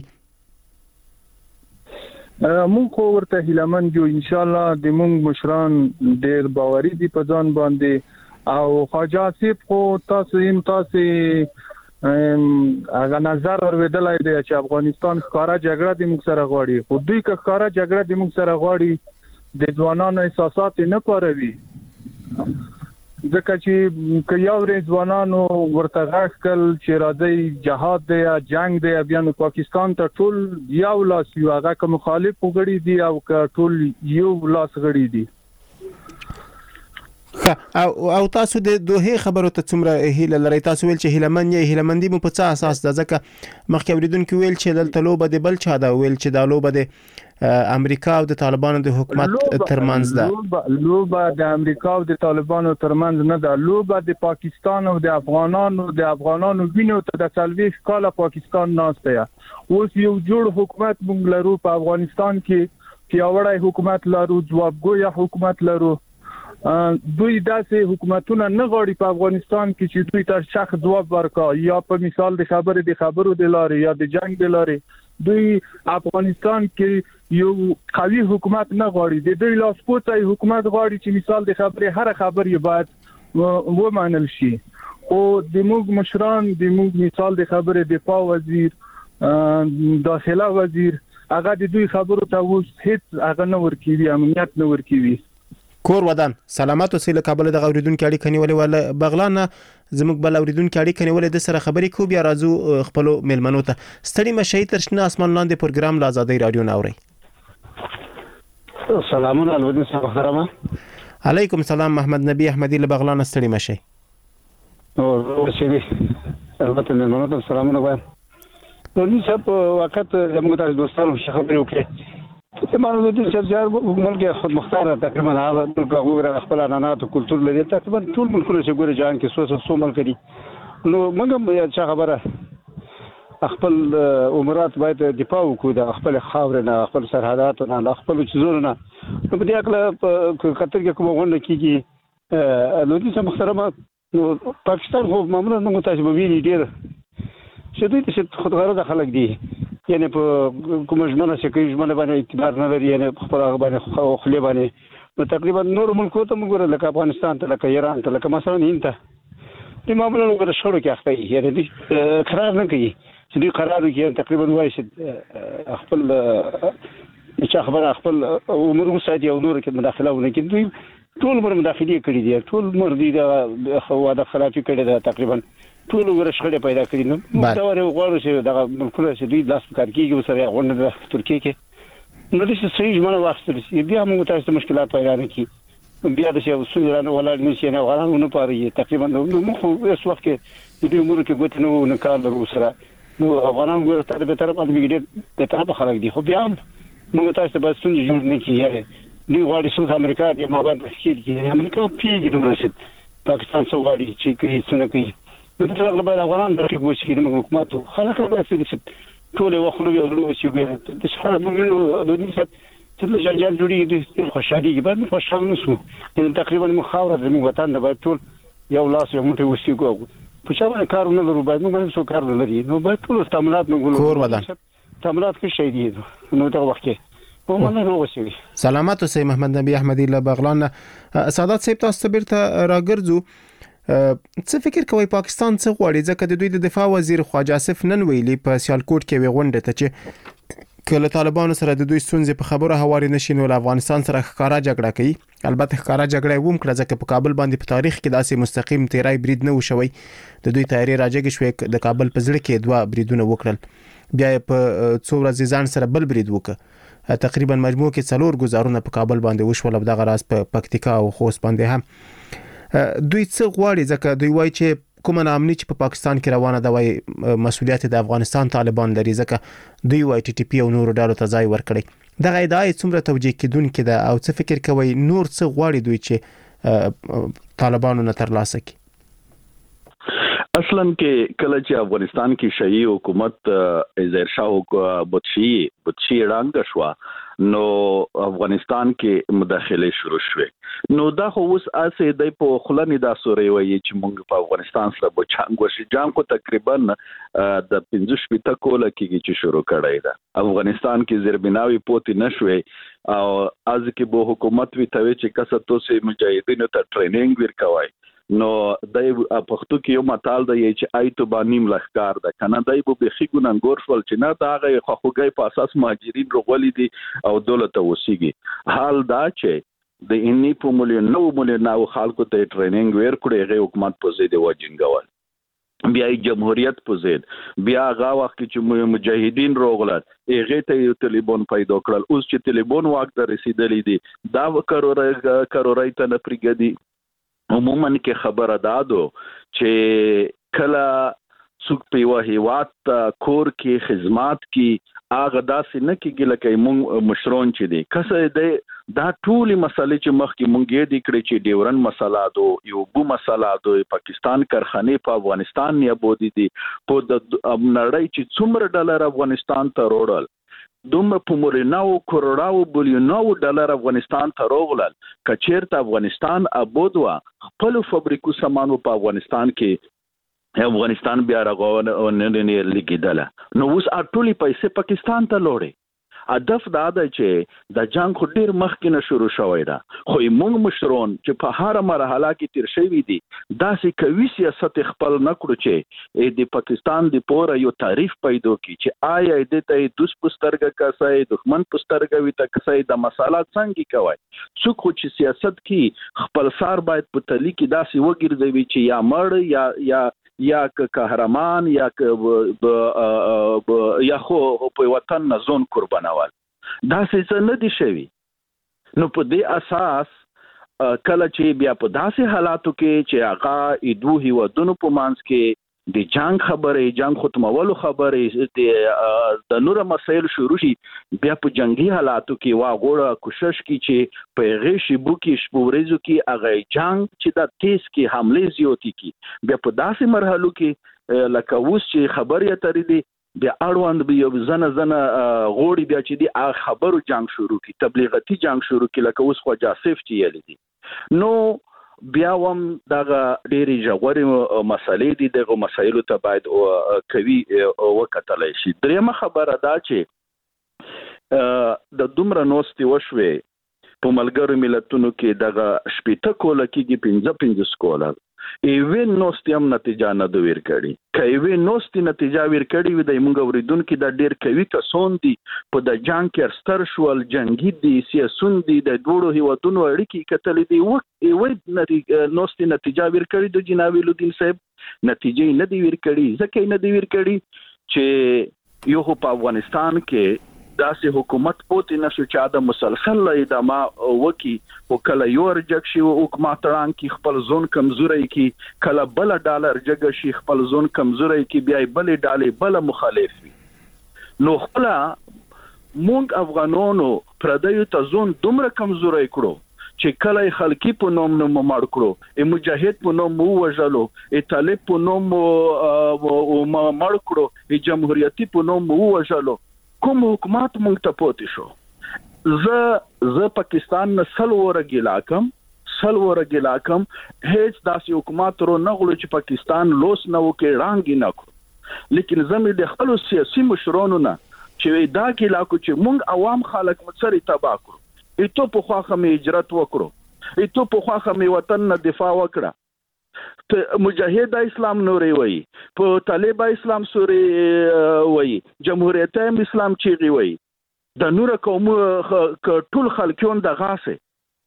مونږ خو ورته هیلمن جو ان شاء الله د مونږ مشران ډېر باوري دي په ځان باندې او خواجه آصف خو تاسو هم تاسو اغه نظر ورودلای دی چې افغانستان ښکارا جګړه د موږ سره غواړي، خو دوی که ښکارا جګړه د موږ سره غواړي د ځوانانو احساسات نه پاروي. ځکه چې که یو ورځ ځوانانو ورته غږ کړل چې راځي جهاد دی یا جنگ دی بیا نو پاکستان ته ټول یو لاس یو هغه که مخالف وګړي دي او که ټول یو لاس غړي دي. او او تاسو د دوه خبرو ته څومره هیله لري؟ تاسو ویل چې هیلمن یې هیلمندي مو په څه اساس ده؟ ځکه مخکې اوریدونکو ویل چې دلته لوبه د بل چا ده، ویل چې دا لوبه د امریکا او د طالبانو د حکومت ترمنځ ده. لوبه د امریکا او د طالبانو ترمنځ نه ده، لوبه د پاکستان او د افغانانو د افغانانو وینو ته د څلويخ کاله پاکستان ناشته. اوس یو جوړ حکومت مونږ لرو په افغانستان کې، پیاوړی حکومت لرو، جوابګوی حکومت لرو. دوی داسې حکومتونه نه غواړي په افغانستان کې چې دوی تر شخص ځواب ورکړي، یا په مثال د خبرې د خبرو د لارې یا د جنگ د لارې. دوی افغانستان کې یو قوي حکومت نه غواړي، د دوی لاسپوڅی حکومت غواړي چې مثال د خبرې هر خبرې باید ومنل شي. او د موږ مشران د موږ مثال د خبرې دفاع وزیر، داخله وزیر، هغه د دوی خبرو ته اوس هیڅ هغه نه ورکوي، امنیت نه ورکوي. کور ودان سلامت اوسئ. له کابل د اوریدونکو اړیکه نیولې ول بغلان زموږ بل اوریدونکو اړیکه نیولې د سره خبرې کو بیا راځو خپل میلمنو ته. ستړي مشي ترشنا اسمان لاندې پروګرام لا آزادۍ رادیو نوري. سلامونه الودین صاحب محترمه. علیکم سلام. محمد نبی احمدی له بغلان. ستړي مشي. او شری البته میلمنو ته سلامونه وایم. نو صاحب وخت زموږ ته دوستانو خبرې وکړي. زمانو د سرجار ملک خود مختار تقریبا هغه د غوړ خپل عنعنات او کلچر لري. تقریبا ټول ملکونه چې ګوري جهان کې سوسه سو ملک دي. نو موږ هم څه خبره خپل عمرات باید دفاع وکړو د خپل خاور نه، خپل سرحدات نه، خپل چیزونو نه. نو په دې اړه په خطر کې کوم غونډه کیږي نو د محترمه نو پاکستان خو معمولا موږ تاسو به ویلي ډیر چې دوی ته خودغرض خلک دي، یعنی په کوم ژمنه چې کوي ژمنه باندې اعتبار نه لري، یعنی خپل هغه باندې خپل باندې. نو تقریبا نور ملکو ته موږ لکه افغانستان ته، لکه ایران ته، لکه مثلا هند ته د معمولا موږ شړو کې اخته، یعنی دوی قرار نه کوي چې دوی قرار وکړي تقریبا وایي چې خپل چې خبره خپل عمر وساتي او نور کې مداخله ونه کړي. دوی ټول عمر مداخله کړي دي، ټول عمر دي د وعده خلافي کړي ده، تقریبا ټول ورشخړې پیدا کړي. نو دا ورو غواړو چې دغه ملکونه چې دوی لاس کار کوي سره غونډه د ترکیه کې نو د صحیح ژمنه واخیستل شي، بیا موږ تاسو مشکلات پیدا نه کی، بیا د شی اصول نه ولاړ نشي نه غواړو نه پاره تقریبا نو موږ اوس وخت کې د دې امور کې ګوت نه نه کار لرو سره. نو افغانان ګور ته به طرف باندې ګډه د طرف خلک دي، خو بیا موږ تاسو به څنګه جوړ نه کیږي دی غواړي سود امریکا د موبایل تشکیل کې امریکا پیږي د رسید پاکستان سو غواړي چې کې څنګه کوي د دې لپاره افغانان د حکومت کې حکومت خلک به څه ټول وخت نو یو نو چې د څه موږ د دې څه چې جنجال جوړي د خوشحالي کې باندې خوشحال نشو تقریبا مخاوره د وطن د ټول یو لاس یو موټي وسیګو په څه باندې کار نه لرو باید موږ څه کار لري نو باید ټول استعمالات موږ کور ودان استعمالات کې شي دي نو دا وخت په مونږ نه وشي سلامات اوسئ محمد نبی احمدی له بغلان سعادت صاحب تاسو بیرته راګرځو څه فکر کوي پاکستان څه غواړي ځکه د دوی د دفاع وزیر خواجه آصف نن ویلي په سیالکوټ کې وغونډه ته چې کله طالبانو سره د دوی ستونزې په خبره هواري نشي نو افغانستان سره ښکارا جګړه کوي البته ښکارا جګړه ووم کړه ځکه په کابل باندې په تاریخ کې داسې مستقیم تیرای برید نه وشوي د دوی تیاری راځي شوې د کابل په ځړ کې دوه بریدونه وکړل بیا په څو ورځې ځان سره بل برید وکړ تقریبا مجموع کې څلور گزارونه په کابل باندې وشول دغه راز په پکتیکا او خوست باندې هم دوی څه غواړي ځکه دوی وایي چې کومه ناامني چې په پاکستان کې روانه ده وایي مسؤلیت د افغانستان طالبان لري ځکه دوی وایي ټي ټي پی او نور ډالو ته ځای ورکړي دغه ادعا څومره توجیه کیدونکې ده او څه فکر کوي نور څه غواړي دوی چې طالبانو نه ترلاسه کړي اصلا کې کله چې افغانستان کې شایي حکومت ظاهر شاه بودشي بودشي رانګ شو نو افغانستان کې مداخله شروع شوه نو دا خو اوس اسه د په خلنی دا سورې وایي چې موږ په افغانستان سره به چانګ وشي جام کو تقریبا د پنځه شپږ کوله کې چې شروع کړی دا افغانستان کې زیربناوي پوت نشوي او از کې به حکومت وی توي چې کسه توسه مجاهدینو ته ټریننګ ورکوي نو دای پښتو کې یو متال دی چې آیتو باندې ملخکار ده کنه دای به بخي ګننګور فل چې نه دا غي خوګي په اساس مهاجرین رغولي دي او دولت وسیږي حال دا چې د اني په مليون نو مليون نو خلکو ته ټریننګ ورکړي غي حکومت په زیاده وجنګول بیا جمهوریت په زید بیا غا وخت چې مجاهدین روغلل هغه ته طالبان پیدا کړل اوس چې طالبان واک ته رسیدلې دي دا وکړورای کړورای ته نه پرګدي عموما کې خبره دادو چې کله څوک په وحیوات کور کې خدمات کې اغه داسې نه کېږي لکه مونږ مشرون چې دي کسه د دا ټولي مسلې چې مخ کې مونږ یې د کړې چې ډیورن مسله دو یو بو مسله دو پاکستان کارخانه په افغانستان نه بودي دي په د نړۍ چې څومره ډالر افغانستان ته وروړل دومره په موریناو کروڑاو بلیوناو ډالر افغانستان ته روغلل کچیرته افغانستان ابودوا خپل فابریکو سامانو په افغانستان کې افغانستان بیا راغونه نه لګیدله نو اوس اټولي پیسې پاکستان ته لوړې هدف دا ده چې د جنگ خو ډیر مخکې نه شروع شوی دا خو موږ مشرون چې په هر مرحله کې تیر شوی دي داسې کوي سیاست خپل نکړو چې د پاکستان د پوره یو تعریف پیدا کی چې آیا د ته دوس پسترګه کاسای دښمن پسترګه وي ته کاسای د مسالات څنګه کوي څوک چې سیاست کې خپل سار باید په تلی کې داسې وګرځوي چې یا مړ یا یا یا که قهرمان یا که یا خو په وطن نه ځون قربانول دا څه نه دي شوی نو په دې اساس کله چې بیا په داسې حالاتو کې چې هغه ایدو هیوادونو په مانس کې د جنگ خبرې جنگ ختمولو خبرې د نور مسایل شروع شي بیا په جنگي حالاتو کې واغوړه کوشش کی چې په غیشي بو کې شپورېزو کې هغه جنگ چې د تیز کې حمله زیاتی کی بیا په داسې مرحلو کې لکه اوس چې خبرې اترې دي بیا اړوند به یو زنه زنه غوړي بیا چې دی خبرو جنگ شروع کی تبلیغاتي جنگ شروع کی لکه اوس خو جاسف چې یل دي نو بیا هم دغه ډېری ژورې مسلې دي دغه مسایلو ته باید کوي وکتل شي درېمه خبره دا چې د دومره نوستي وشوي په ملګرو ملتونو کې دغه شپېته کوله کېږي پنځه پنځه سکوله ایوه نوستي هم نتیجه نه دوی ورکړي کوي نوستي نتیجه ورکړي وي د موږ اوریدونکو د ډېر کوي کسون دي په د جنگ کې ستر شول جنگي دي سیاسون دي د دوړو هیوادونو اړیکې کتلې دي و ایوه نوستي نتیجه ورکړي د جناب لودین صاحب نتیجه نه دی ورکړي ځکه نه دی ورکړي چې یو په افغانستان کې داسې حکومت پوتې نشو چې دا مسلسل ادامه وکي او کله یو رجک شي حکومت ران کې خپل ځون کمزوري کې کله بل ډالر جګ شي خپل ځون کمزوري کې بیا بل ډالې بل مخالف وي نو خپل مونږ افغانانو پردیو ته ځون دومره کمزوري کړو چې کله خلکی په نوم نوم مړ کړو ای مجاهد په نوم وژلو ای طالب په نوم مړ کړو ای جمهوریتي په نوم وژلو کوم حکومت مونږ ته پاتې شو ز ز پاکستان نه سل ورګی لاکم سل ورګی لاکم هیڅ داسې حکومت رو نه غلو چې پاکستان لوس نه وکړي رانګي نه کړو لیکن زمي د خپل سیاسي مشرانو نه چې دا کې لاکو چې مونږ عوام خلک مڅري تبا کړو ایتو په خواخه می هجرت وکړو ایتو په خواخه می وطن نه دفاع وکړه ته مجاهد اسلام نوري وای په طالب اسلام سوري وای جمهوریت اسلام چیغي وای د نور قوم ټول خلکون د غاسه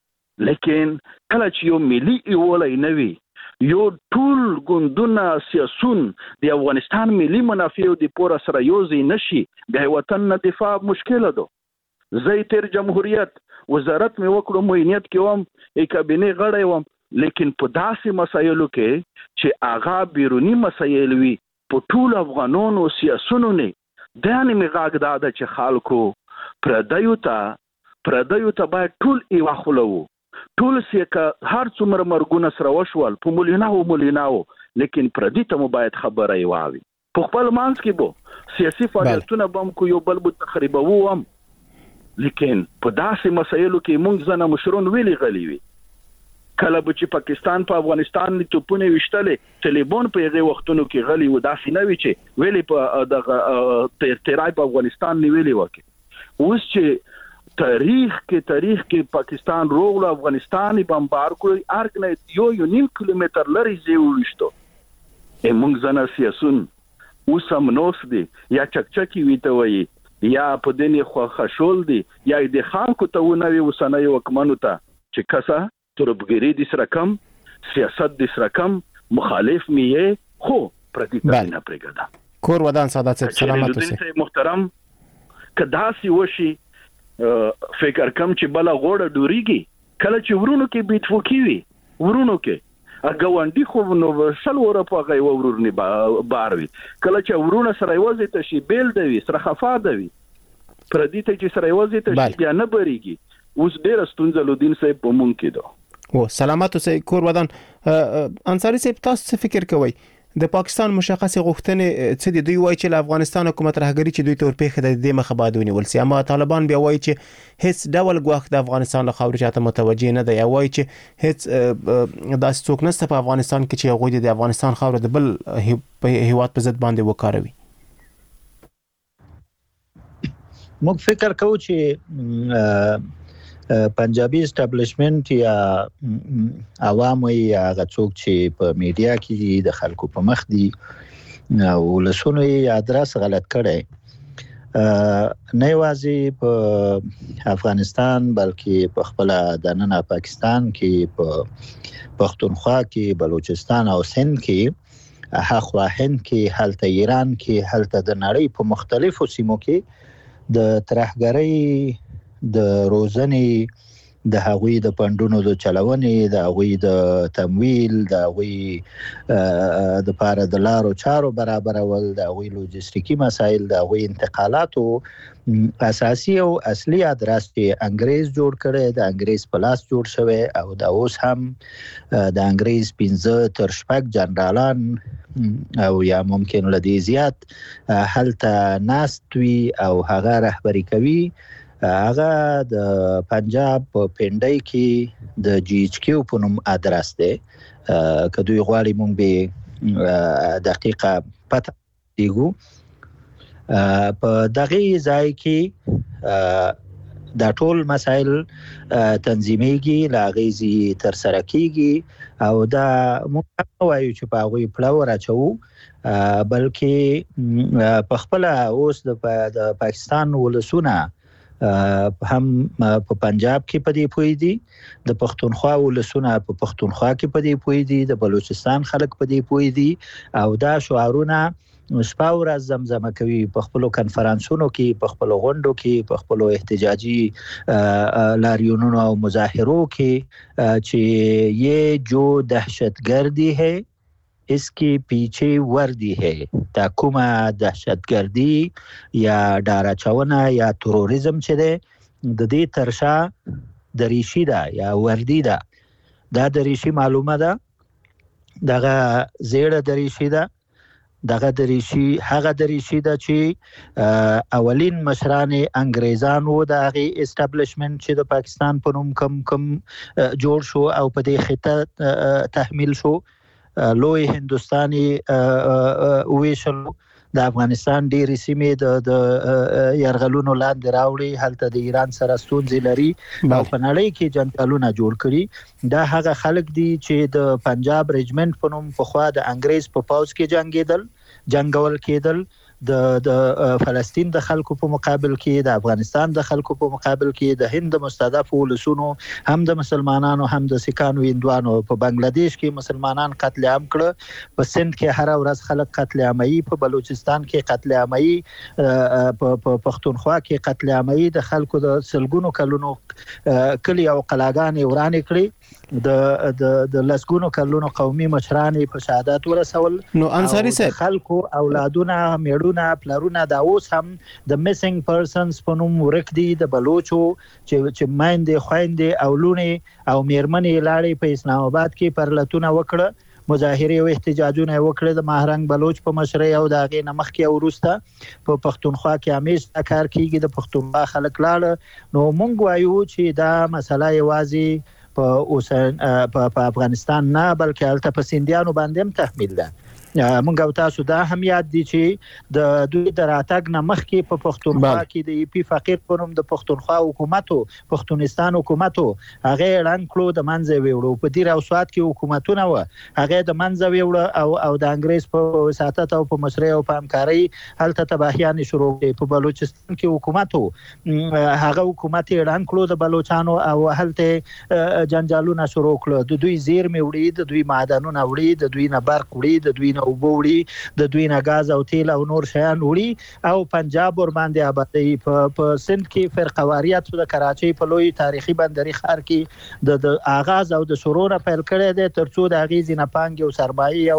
لیکن کله چې یو ملي ایولای نوي یو ټول ګوندونه سیاسون د افغانستان ملي منافع د پوره سره یوځي نشي د وطن نه دفاع مشکل ده زه تیر جمهوریت وزارت مې وکړو موینیت کې وم ای کابینه غړی وم لیکن په داسې مسایلو کې چې آغا بیرونی مسایل وي په ټول افغانانو سیاسونو نه دانه می غاګ داده چې خلکو پردیو ته پردیو ته باید ټول ای واخلو ټول سیکه هر څومره مرګونه سره وشول په مولیناو مولیناو لیکن پردی ته مو باید خبره ای واوي په خپل مانس کې بو سیاسي فعالیتونه بم کو یو بل بو تخریبو هم لیکن په داسې مسایلو کې مونږ ځنه مشرون ویلي غلي وي کله به چې پاکستان په افغانستان کې توپونه وشتلې طالبان په هغه وختونو کې غلي و داسې نه وی چې ویلي په دغه تیرای په افغانستان نه ویلي وکي اوس چې تاریخ کې تاریخ کې پاکستان روغ افغانستان بمبار کړی ارګ نه یو یو نیم کیلومتر لري زی وشتو مونږ ځنه سیاسون اوس هم نوس دي یا چکچکی ویته وایي یا په دني خو خشول دي یا د خلکو ته ونوي وسنۍ وکمنو ته چې کسا تربګری د سره کم سیاست د سره کم مخالف میه خو پردي نه پرګدا کور ودان سعادت صاحب سلامت اوسئ محترم کداسي وشي فکر کم چې بل غوړه ډوریږي کله چې ورونو کې بیتفوکی وي ورونو کې اګوانډي خو نو شل ور په غي ورورني باروي کله چې ورونه سره وځي ته شي بیل دی سره خفا دی پردي ته چې سره وځي ته شي بیا نه بریږي اوس ډیر ستونزه لودین صاحب په مونږ کې ده او سلامت اوسئ کور ودان انصاری صاحب تاسو څه فکر کوئ د پاکستان مشخصه غوښتنې څه دي دوی وایي چې د افغانستان حکومت رهبری چې دوی تور پیښه د دې مخه باید ونیول سي اما طالبان بیا وایي چې هیڅ ډول غوښت د افغانستان له خاورې چاته متوجه نه دی یا وایي چې هیڅ داسې څوک نشته په افغانستان کې چې هغوی د افغانستان خاور د بل هیواد په ضد باندې وکاروي موږ فکر کوو چې پنجابي اسټابلیشمنت یا عوام یا غڅوک چې په میډیا کې د خلکو په مخ دي او لسونو یې ادرس غلط کړي نه یوازې په افغانستان بلکې په خپل د نن پاکستان کې په پښتونخوا کې بلوچستان او سند کې هخوا هند کې هلته ایران کې هلته د نړۍ په مختلفو سیمو کې د ترهګرۍ د روزنې د هغوی د پندونو د چلونې د هغوی د تمویل د هغوی د پاره د لارو چارو برابرول د هغوی لوجستیکي مسایل د هغوی انتقالاتو اساسي او اصلي ادرس چې انګريز جوړ کړي د انګريز پلاس جوړ شوی او د اوس هم د انګريز پنځه تر شپږ جنرالان او یا ممکن لدی زیات هلته ناستوي او هغه رهبری کوي هغه د پنجاب په پندای کې د جی ایچ کیو په نوم ادرس دی که دوی غواړي مونږ به دقیقه پته دیګو په دغه ځای کې دا ټول مسایل تنظیمېږي لاغېزي تر سره کیږي او دا مونږ وایو چې په هغوی پلو راچو بلکې په خپل اوس د پاکستان ولسونه هم په پنجاب کې پدې پوي دي د پښتونخوا ولسونه په پښتونخوا کې پدې پوي دي د بلوچستان خلک پدې پوي دي او دا شعارونه شپاور از زمزمه کوي په خپل کنفرانسونو کې په خپل غونډو کې په خپل احتجاجي لاریونونو او مظاهرو کې چې یہ جو دهشتگردی ہے اس کے پیچھے وردی ہے تا کومه دهشتگردی یا ډاراچونه یا تروریزم چې ده د دې ترشا دریشي ده یا وردی ده. دا دریشي معلومه ده دغه زیړه دریشي ده. دغه دریشي هغه دریشي ده چې اولین مشران انګریزان وو د هغې اسټابلیشمنټ چې د پاکستان په نوم کم کم جوړ شو او په دې خطه تحمیل شو. لوی هندوستاني ویشلو د افغانستان ډېرې سیمې د د یرغلونو لاندې راوړي، هلته د ایران سره ستونزې لري او په نړۍ کې جنجالونه جوړ کړي. دا هغه خلک دي چې د پنجاب رجمنټ په نوم پخوا د انګریز په پوځ کې جنګېدل جنګول کېدل، د د فلسطین د خلکو په مقابل کې، د افغانستان د خلکو په مقابل کې، د هند مستضعف ولسونو هم د مسلمانانو هم د سیکانو هندوانو. په بنگلاديش کې مسلمانان قتل عام کړه، په سند کې هر ورځ خلک قتل عامي، په بلوچستان کې قتل عامي، په پښتونخوا کې قتل عامي، د خلکو د سلګونو کلونو کلی او قلاګانې ورانې کړې، د د د لسګونو کلونو قومي مشران په شهادت ورسول. نو انصاری صاحب خلکو اولادونه میړو پلارونه دا اوس هم د میسنګ پرسنز په نوم ورک دي، د بلوچو چې چې مایندې خویندې او لونې او میرمنې لاړې په اسلام آباد کې پرلتونه وکړه، مظاهرې او احتجاجونه وکړه د ماهرنګ بلوچ په مشرۍ او د هغې نه مخکې او وروسته په پښتونخوا کې همیشه کار کیږي، د پښتونخوا خلک لاړه. نو موږ وایو چې دا مسله یوازې په په افغانستان نه بلکې هلته په سیندیانو باندې هم تحمیل ده. مونږ او تاسو دا هم یاد دي چې د دوی د راتګ نه مخکې په پښتونخوا کې د ای پی فقیر په نوم د پښتونخوا حکومتو پښتونستان حکومتو هغه اعلان کړو د منځه ویوړو، په دیر او سواد کې حکومتونه و هغه د منځه ویوړه او او د انګریز په وساطت او په مشرۍ او په همکارۍ هلته تباهیان شروع کړې. په بلوچستان کې حکومتو هغه حکومت اعلان کړو د بلوچانو او هلته جنجالونه شروع کړل، د دوی زیرمې وړي، د دوی معدنونه وړي، د دوی نه برق وړي، د دوی او بوړي، د دوی نه غاز او تیل او نور شیان وړي او پنجاب ور باندې آبادی. په په سند کې فرقواریت د کراچۍ په لوی تاریخي بندري ښار کې د د آغاز او د شروع نه پیل کړی دی ترڅو د هغې ځینې پانګې او سرمایې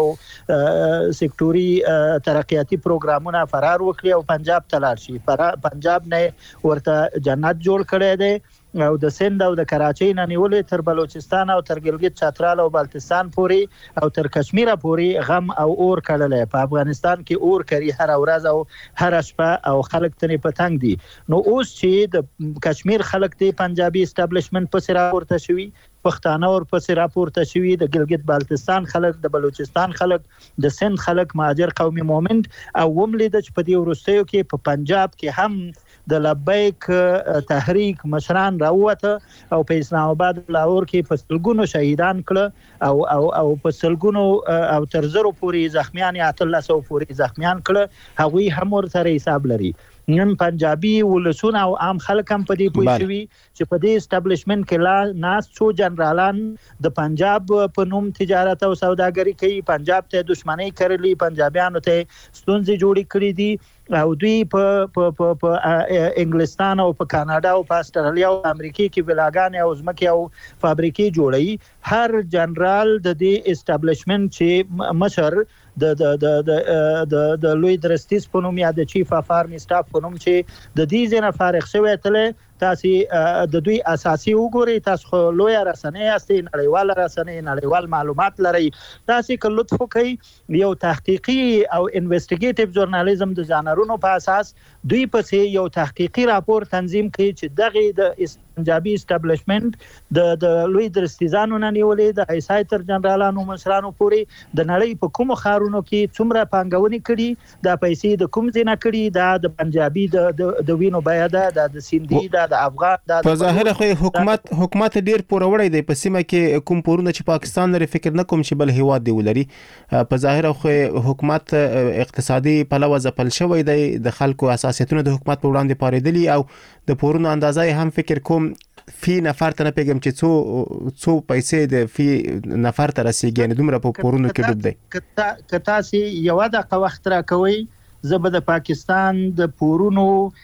او سکتوري ترقیاتي پروګرامونه فرار وکړي او پنجاب ته لاړ شي. پنجاب نه ورته جنت جوړ کړی دی او د سند او د کراچۍ نه نیولې تر بلوچستان او تر ګلګت چترال او بلتستان پورې او تر کشمیر پورې غم او اور کړلې. په افغانستان کې اور کوي هر ورځ او هر شپه او خلک تنې پتنګ دي. نو اوس چې د کشمیر خلک دی پنجابي اسټابلیشمنت په سر راپورته شوي، پښتانه ور پسې راپورته شوي، د ګلګت بالتستان خلک، د بلوچستان خلک، د سند خلک، مهاجر قومي مومنت او وملید چې په دې وروستیو کې په پنجاب کې هم د لبیک تحریک مشران راوته او په اسلام آباد لاهور کې په سلګونو شهیدان کړه او او او په سلګونو او تر زرو پورې زخمیان یا اتلس سو پورې زخمیان کړه، هغوی هم ورسره حساب لري. نن پنجابي ولسونه او عام خلک هم په دې پوه شوي چې په دې اسټابلیشمنټ کې لا ناس څو جنرالان د پنجاب په نوم تجارت او سوداګري کوي، پنجاب ته دښمنۍ کړلې، پنجابیانو ته ستونزې جوړې کړې دي او دوی په په په انګلستان او په کاناډا او په استرالیا او امریکا کې ولاګانې او ځمکې او فابریکې جوړوي. هر جنرال د دې اسټابلیشمنټ چې مشر د د د د د لوی درستیز په نوم یا د چیف اف آرمی سټاف په نوم چې د دې ځنه فارغ شوی تله تاسو د دوی اساسي وګورئ، تاسو لوی رسنۍ یاستئ، نړیوال رسنۍ، نړیوال معلومات لرئ، تاسو که لطف وکړئ یو تحقیقي او انویسټیګیټیو ژورنالیزم د ژانرونو په اساس دوی پسې یو تحقیقي راپور تنظیم کړي چې دغه د پنجابي اسټابلیشمنټ د د لوی درستیزانو نه نیولې د ایسای تر جنرالانو مشرانو پورې د نړۍ په کومو ښارونو کې څومره پانګونې کړي، دا پیسې د کوم ځای نه کړي، دا د پنجابي د د وینو بیه ده، د سیندي ده، د افغان ده. په ظاهر خو حکومت حکومت ډیر پوروړی دی په سیمه کې، کوم پورونه چې پاکستان لري فکر نه کوم چې بل هیواد دی ولري. په ظاهر خو حکومت اقتصادي پلوه ځپل شوی دی، د خلکو اساسیتونه د حکومت په وړاندې پارېدلي او د پورونو اندازه هم فکر کوم فی نفر ته نه پیګم چې څو څو پیسې د فی نفر ته رسیږي، یعنی دومره په پورونو کې ډوب دی. که تاسو یو دغه وخت راکوي زه به د پاکستان د پورونو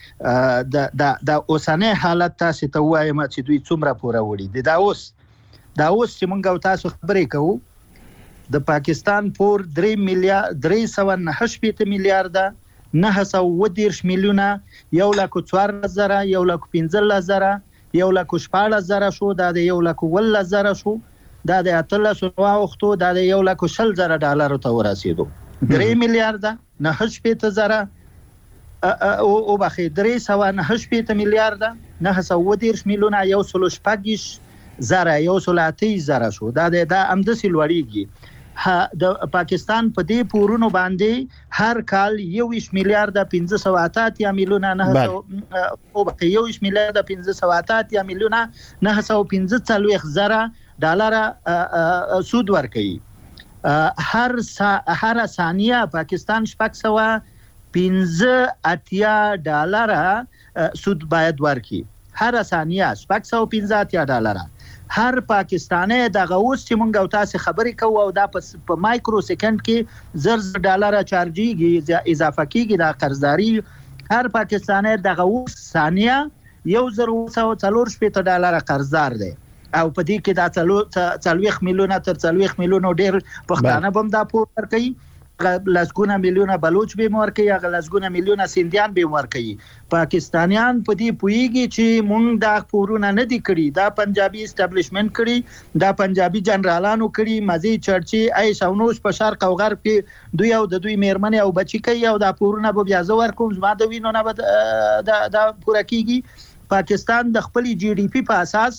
د د د اوسنۍ حالت تاسو ته وایم چې دوی څومره پوره وړي دي. دا اوس دا اوس چې موږ او تاسو خبرې کوو د پاکستان پور درې میلیارډ درې سوه نهه شپېته میلیارډ نه سوه اووه دېرش میلیونه، یو لک څوارلس زره، یو لک پنځلس زره، یو لک شپاړس زره شو، دا د یو لک اوولس زره شو، دا د اتلسو واوښتو، دا د یو لک شل زره ډالرو ته ورسېدو. درې میلیارده نهه شپېته زره او بخې درې سوه نهه شپېته میلیارده نهه سوه اووه دېرش میلیونه، یو سلو شپږ زره، یو سلو اته زره شو. دا د دا همداسې لوړېږي. د پاکستان په دې پورونو باندې هر کال یوویشت میلیارده پنځه سوه اته اتیا میلیونه نهه سوه او بخې یوویشت میلیارده پنځه سوه اته اتیا میلیونه نهه سوه پنځه څلوېښت زره ډالره سود ورکوي. هر هر ثانیه پاکستان شپږ سوه پنځه اتیا ډالره سود باید ورکړي. هر ثانیه شپږ سوه پنځه اتیا ډالره. هر پاکستانی دغه اوس چې مونږ او تاسې خبرې کوو او دا په مایکرو سکند کې زر زر ډالره چارجېږي، اضافه کېږي دا قرضداري. هر پاکستانی دغه اوس ثانیه یو زر اوه سوه څلور شپېته ډالره قرضدار دی او په دې کې دا څلوېښت میلیونه تر څلوېښت میلیونو ډېر پښتانه به هم دا پور ورکوي، لسګونه میلیونه بلوچ به هم ورکوي، هغه لسګونه میلیونه سیندیان به هم ورکوي. پاکستانیان په دې پوهېږي چې مونږ دا پورونه نه دي کړي، دا پنجابي اسټابلیشمنټ کړي، دا پنجابي جنرالانو کړي، مزې چرچې عیش او نوش په شرق او غرب کې دوی او د دوی میرمنې او بچي کوي او دا پورونه به بیا زه ورکوم، زما د وینو نه به دا پوره کېږي. پاکستان د خپلې جی ډي پي په اساس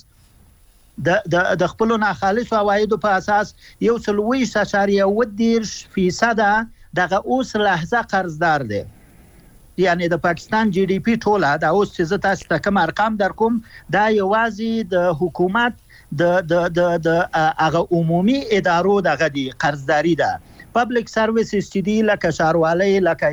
د د خپل ناخالصو عوایدو په اساس یو سل اوویشت اعشاریه اووه دېرش فیصده دغه اوس لحظه قرضدار دی. یعنی د پاکستان جی ډي پی ټوله دا اوس چې زه تاسو ته کوم ارقام در کوم دا یوازې د حکومت د د د د هغه عمومي ادارو دغه دی قرضداري ده. پبلک سرویسز چې دي لکه ښاروالۍ، لکه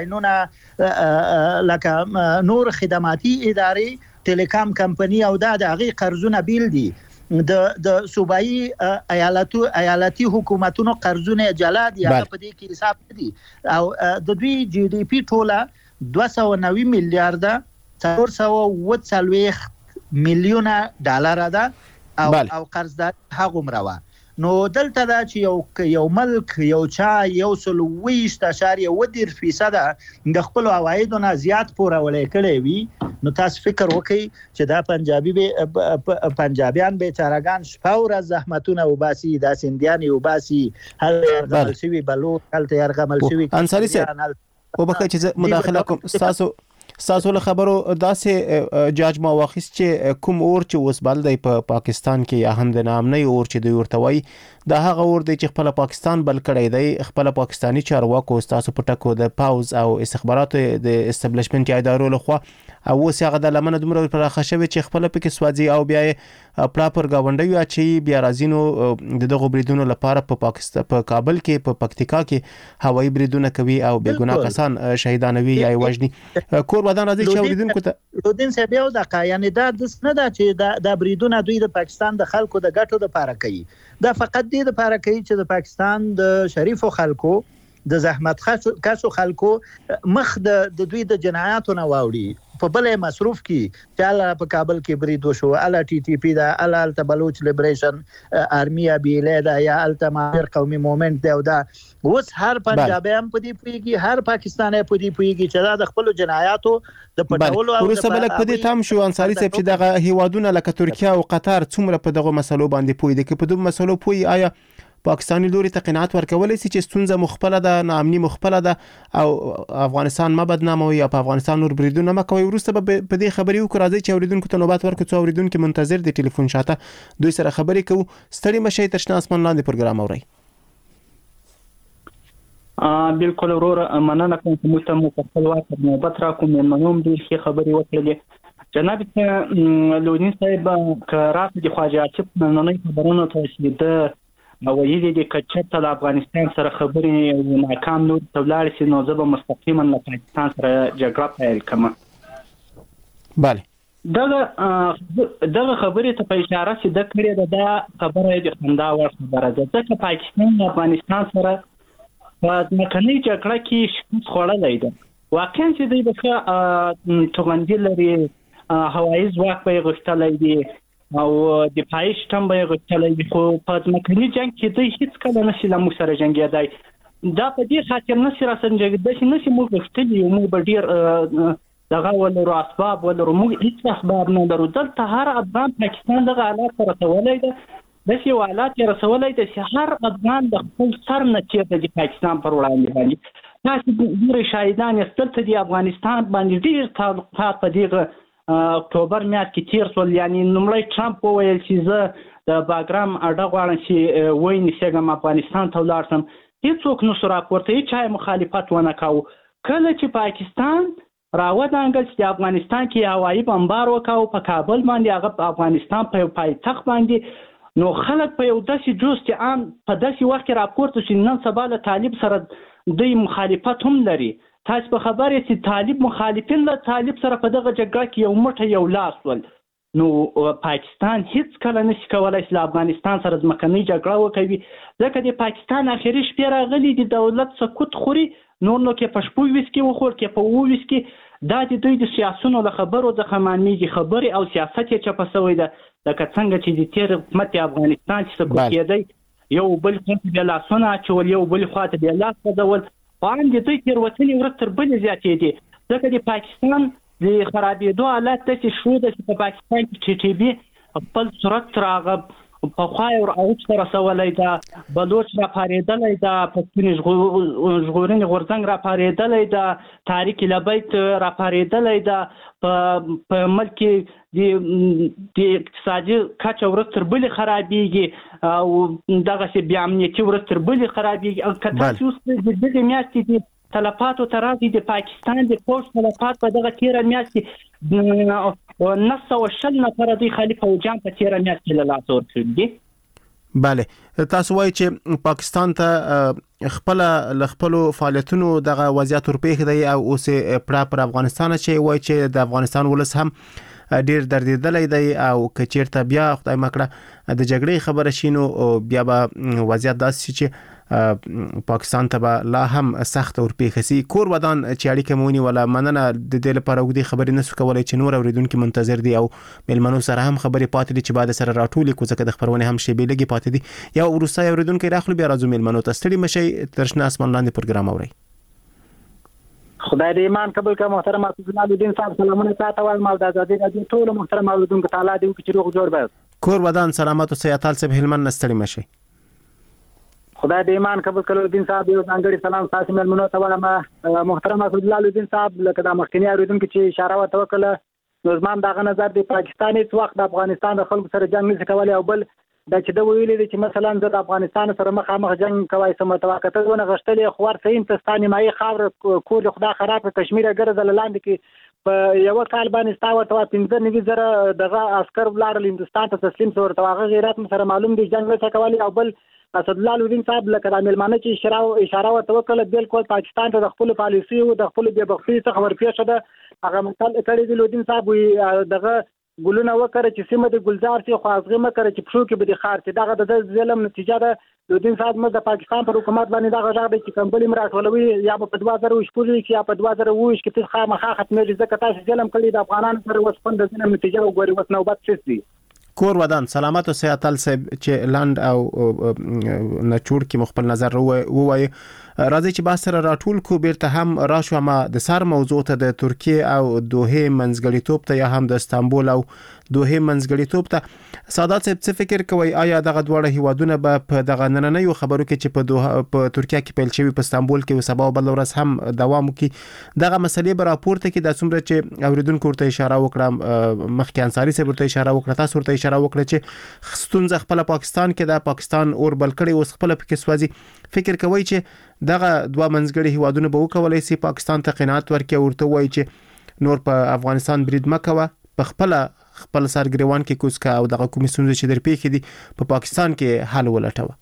ایرلاینونه، لکه نور خدماتي ادارې، ټیلیکام کمپنی او دا د هغې قرضونه بیل دي. د د صوبایي ایالتو ایالتي حکومتونو قرضونه جلا دي، هغه په دې کې حساب دي او د دوی جی ډي پی ټوله دوه سوه نوي میلیارده څلور سوه اووه څلوېښت میلیونه ډالره ده او او قرضداري هغومره وه. نو دلته دا چې یو یو ملک یو چا یو سل اوویشت اعشاریه اووه دېرش فیصده د خپلو عوایدو نه زیات پورولی کړی وي، نو تاسو فکر وکئ چې دا پنجابي پنجابیان بیچارهګان شپه ورځ زحمتونه وباسي، دا سیندیان یې وباسي، هلته یرغمل شوي بلوچ، هلته یرغمل شوي انصاري صاحب وبخښئ چې زه مداخله کوم. ستاسو ستاسو له خبرو داسې جاج ما واخیست چې کوم اور چې اوس بل دی په پاکستان کې یا هم د ناامنۍ اور چې دوی ورته وایي دا هغه اور دی چې خپل پاکستان بل کړی دی. خپل پاکستاني چارواکو ستاسو په ټکو د پاوز او استخباراتو د استابلیشمنټ ادارو لخوا او اوس هغه د لمنه دومره پراخه شوې چې خپل پکې سوځي او بیا پړه پر گاونډیو اچي، بیا راځینو د دغه بریدونو لپاره په پاکستان په کابل کې په پکتیکا کې هوایي بریدونه کوي او بې ګناه کسان شهیدانوي یا وژني. کور ودان راځي چې اوریدونکو ته لودین صاحب یو دقه، یعنی دا د نه دا چې دا بریدونه دوی د پاکستان د خلکو د ګټو لپاره کوي، دا فقط دې لپاره کوي چې د پاکستان د شریفو خلکو د زحمت کشو خلکو مخ د دوی د جنایاتو نه واوړي. په بل مصروف کې چې اله په کابل کې برید وشو، اله ټي ټي پی دا، اله الته بلوچ لیبریشن آرمي بیله دا، یا الته ماهر قومي مومنت دا، او دا اوس هر پنجابی هم په دې پوهېږي، هر پاکستانی په دې پوهېږي چې دا د خپلو جنایاتو د پټولو او وروسته به لږ په دې تم شو انصاري صاحب چې دغه هیوادونه لکه ترکیه او قطر څومره په دغو مسلو باندې پوهې دي. که په دغو مسلو پوهې آیا پاکستاني لوري ته قناعت ورکولی سي چې ستونزه مخبله ده، ناامني مخبله ده او افغانستان ما بدناموي یا په افغانستان نور بریدونه مه کوئ؟ وروسته به په دې خبرې وکړو. راځئ چې اوریدونکو ته نوبت ورکړو، څو اوریدونکي منتظر دي ټلیفون شاته، دوی سره خبرې کوو. ستړي مه شئ، تر شنه اسمان لاندې پروګرام اورئ. بالکل ورور، مننه کوم چې موږ ته مو په خپل وخت نوبت راکړو. مېلمنو هم ډېرې ښې خبرې وکړلې. جناب لودین صاحب که راته د خواجه عاطف نننۍ خبرونو ته چې ده ویلي دي که چېرته له افغانستان سره خبرې ناکام نور ته ولاړې شي نو زه به مستقیما له پاکستان سره جګړه پیل کړم. بله دغه دغه خبرې ته په اشاره چې ده کړې ده، دا خبره د خندا وړ خبره ده، ځکه پاکستان له افغانستان سره په ځمکنۍ جګړه کې شکست خوړلی ده. واقعا چې دوی به ښه توغندي لري، هوایي ځواک به یې غښتلی دی او دفاعي شتم به یې غښتلی وي، خو په ځمکني جنګ کې دوی هېڅکله نشي له موږ سره جنګېدی. دا په دې خاطر نشي راسنجګ د شي نشي موږ غوښتل یو موږ به ډیر دغه ولرو اسباب ولرو موږ هیڅ اسباب نه لرو دلته هر افغان پاکستان دغه حالات سره رسولی ده داسې حالات یې رسولی ده چې هر افغان د خپل سر نه چېرته د پاکستان پر وړاندې باندې تاسې ډېرې شاهدان یاست دلته د افغانستان باندې ډېر تعلقات په دغه اکتوبر میاشت کې تېر شول یعنې لومړی ټرمپ وویل چې زه د باګرام اډه غواړم چې ونیسېږم افغانستان ته ولاړ شم هېڅوک نشو راپورته هېچا یې مخالفت ونه کوو کله چې پاکستان راودانګل چې د افغانستان کې هوایي بمبار وکاو په کابل باندې هغه په افغانستان په یو پایتخت باندې نو خلک په یو داسې جوش چې عام په داسې وخت کې راپورته چې نن سبا له طالب سره دوی مخالفت هم لري تاسو په خبر یې چې طالب مخالفین له طالب سره په دغه جګړه کې یو موټی یو لاس ول نو پاکستان هیڅ کله نشي کولی چې له افغانستان سره ځمکنۍ جګړه وکوي ځکه د پاکستان اخري شپې راغلي د دولت سکوت خوري نور نو کې په شپږ ویس کې وخور کې په اوه ویس کې دا د دوی د سیاسونو له خبرو څخه معلومیږي خبرې او سیاست یې چپه شوی ده لکه څنګه چې د تېر حکومت افغانستان چې سقوط کېدی یو بل خواته بیا لاسونه اچول یو بل خواته بیا لاس بدول خو هم د دوی تېروتنې ورځ تر بلې زیاتېدې ځکه د پاکستان د خرابېدو حالت داسې شو ده چې په پاکستان کې ټي ټي بي خپل صورت تر هغه پخوا یې ور اوج ته رسولی ده بلوچ راپارېدلی ده پښتون ژغورنې غورځنګ راپارېدلی ده تاریک لبیک راپارېدلی ده په ملک کې د اقتصادي کچه ورځ تر بلې خرابېږي او دغسې بیا امنیتي ورځ تر بلې خرابېږي او که تاسې اوس د دغې میاشتې د تلفاتو ته راځي د پاکستان د پوځ تلفات په دغه تېره میاشت کې نهه سوه شل نفره دوی خالي فوجیان په تېره میاشت کې له لاسه ورکړي دي بله تاسو وایئ چې پاکستان ته خپله له خپلو فعالیتونو دغه وضعیت ورپېښ دی او اوس یې پړه پر افغانستان چې وایي چې د افغانستان ولس هم ډیر دردېدلی دی او که چېرته بیا خدای مکړه د جګړې خبره شي نو بیا به وضعیت داسې شي چې پاکستان ته به لا هم سخت ورپېښه سي کور ودان چې اړیکه مو ونیوله مننه د دې لپاره اوږدې خبرې نسو کولی چې نور اورېدونکي منتظر دي او میلمنو سره هم خبرې پاتې دي چې باید سره راټولې کړو ځکه د خپرونې هم شیبې لږې پاتې دي یو وروستی اورېدونکی راخلو بیا راځو میلمنو ته ستړي مشئ تر شنه اسمان لاندې پروګرام اورئ خدای دې ایمان قبول کړه محترم اسدالله الدین صاحب سلامونه تاسو وایم او د ازادي راډیو ټول محترم اوریدونکو تعالی دې وکړي چې روغ جوړ به کور ودان سلامت اوسئ اتل صاحب هلمند نستړي مشئ خدای دې ایمان قبول کړه الدین صاحب یو ځانګړي سلام تاسو مېلمنو ته وایم محترم اسدالله الدین صاحب لکه د مخکنی اوریدونکو چې اشاره وته وکړه نو زمام دغه نظر د پاکستان هیڅ وخت د افغانستان د خلکو سره جنگ نشي کولی او بل دا چې دا ویلي دي چې مثلا د افغانستان سره مخامخ جنگ کوي سم متوقعه ونه غشتلې خو ورته هندستان مایي خاور کور خدا خراب کشمیر ګرځل لاندې کې په یو کال باندې ستاوه ته پنځه نوي زره دغه عسكر ولارل هندستان ته تسلیم شو ورته هغه غیرت سره معلوم دي جنگ نه کوي او بل اسدالله الدین صاحب لکه د ملمانه چې اشاره اشاره ورته وکړه بالکل پاکستان ته د خپل پالیسي او د خپل بې بخښۍ څخه ورپېښه ده هغه مثال کړی دی الدین صاحب دغه ګلونه وکړه چې سیمه د ګلزار سي خو ازغه مکړه چې پښو کې به د خار چې دغه د ظلم نتیجه ده الدین صاحب مې د پاکستان پر حکومت باندې دغه ځای چې کمبلي مراټولوي یا په دوه زره شپږ کې یا په دوه زره اووه کې تاسو خامخا ختمېږي ځکه تاسو ظلم کړی د افغانانو سره وسپند د ظلم نتیجه وګوري وس نوبت څه دي کور ودان سلامت اوسئ اتل صاحب چې لاند او نچوړ کې مخبل نظر ووایي راځي چې با سره راټول کو بیرته هم راشو ما د سر موضوع ته د ترکیه او دوحه منځګړیتوب ته یا هم د استانبول او دوحه منځګړیتوب ته سادات صاحب څه فکر کوي آیا دغه دواړه هیوادونه به په دغه نننیو خبرو کې چې په دوحه په ترکیه کې پیل شوی په استانبول کې سبا بل ورځ هم دوام وکړي دغه مسلې به راپورته کې د څومره چې اوریدونکو ورته اشاره وکړه مخکې انصاری صاحب ورته اشاره وکړه تاسو ورته اشاره وکړه چې ستونزه خپل پاکستان کې د پاکستان اور بل کړي اوس خپل پکې سوازي فکر کوي چې دغه دوه منځګړي هیوادونه به وکولای شي پاکستان ته قناعت ورکړي ورته وایي چې نور په افغانستان برید مکوه په خپل خپل سرګریوان کې کوڅ کا او دغه کومې ستونزې چې در پیښې دي په پاکستان کې حل ولټوه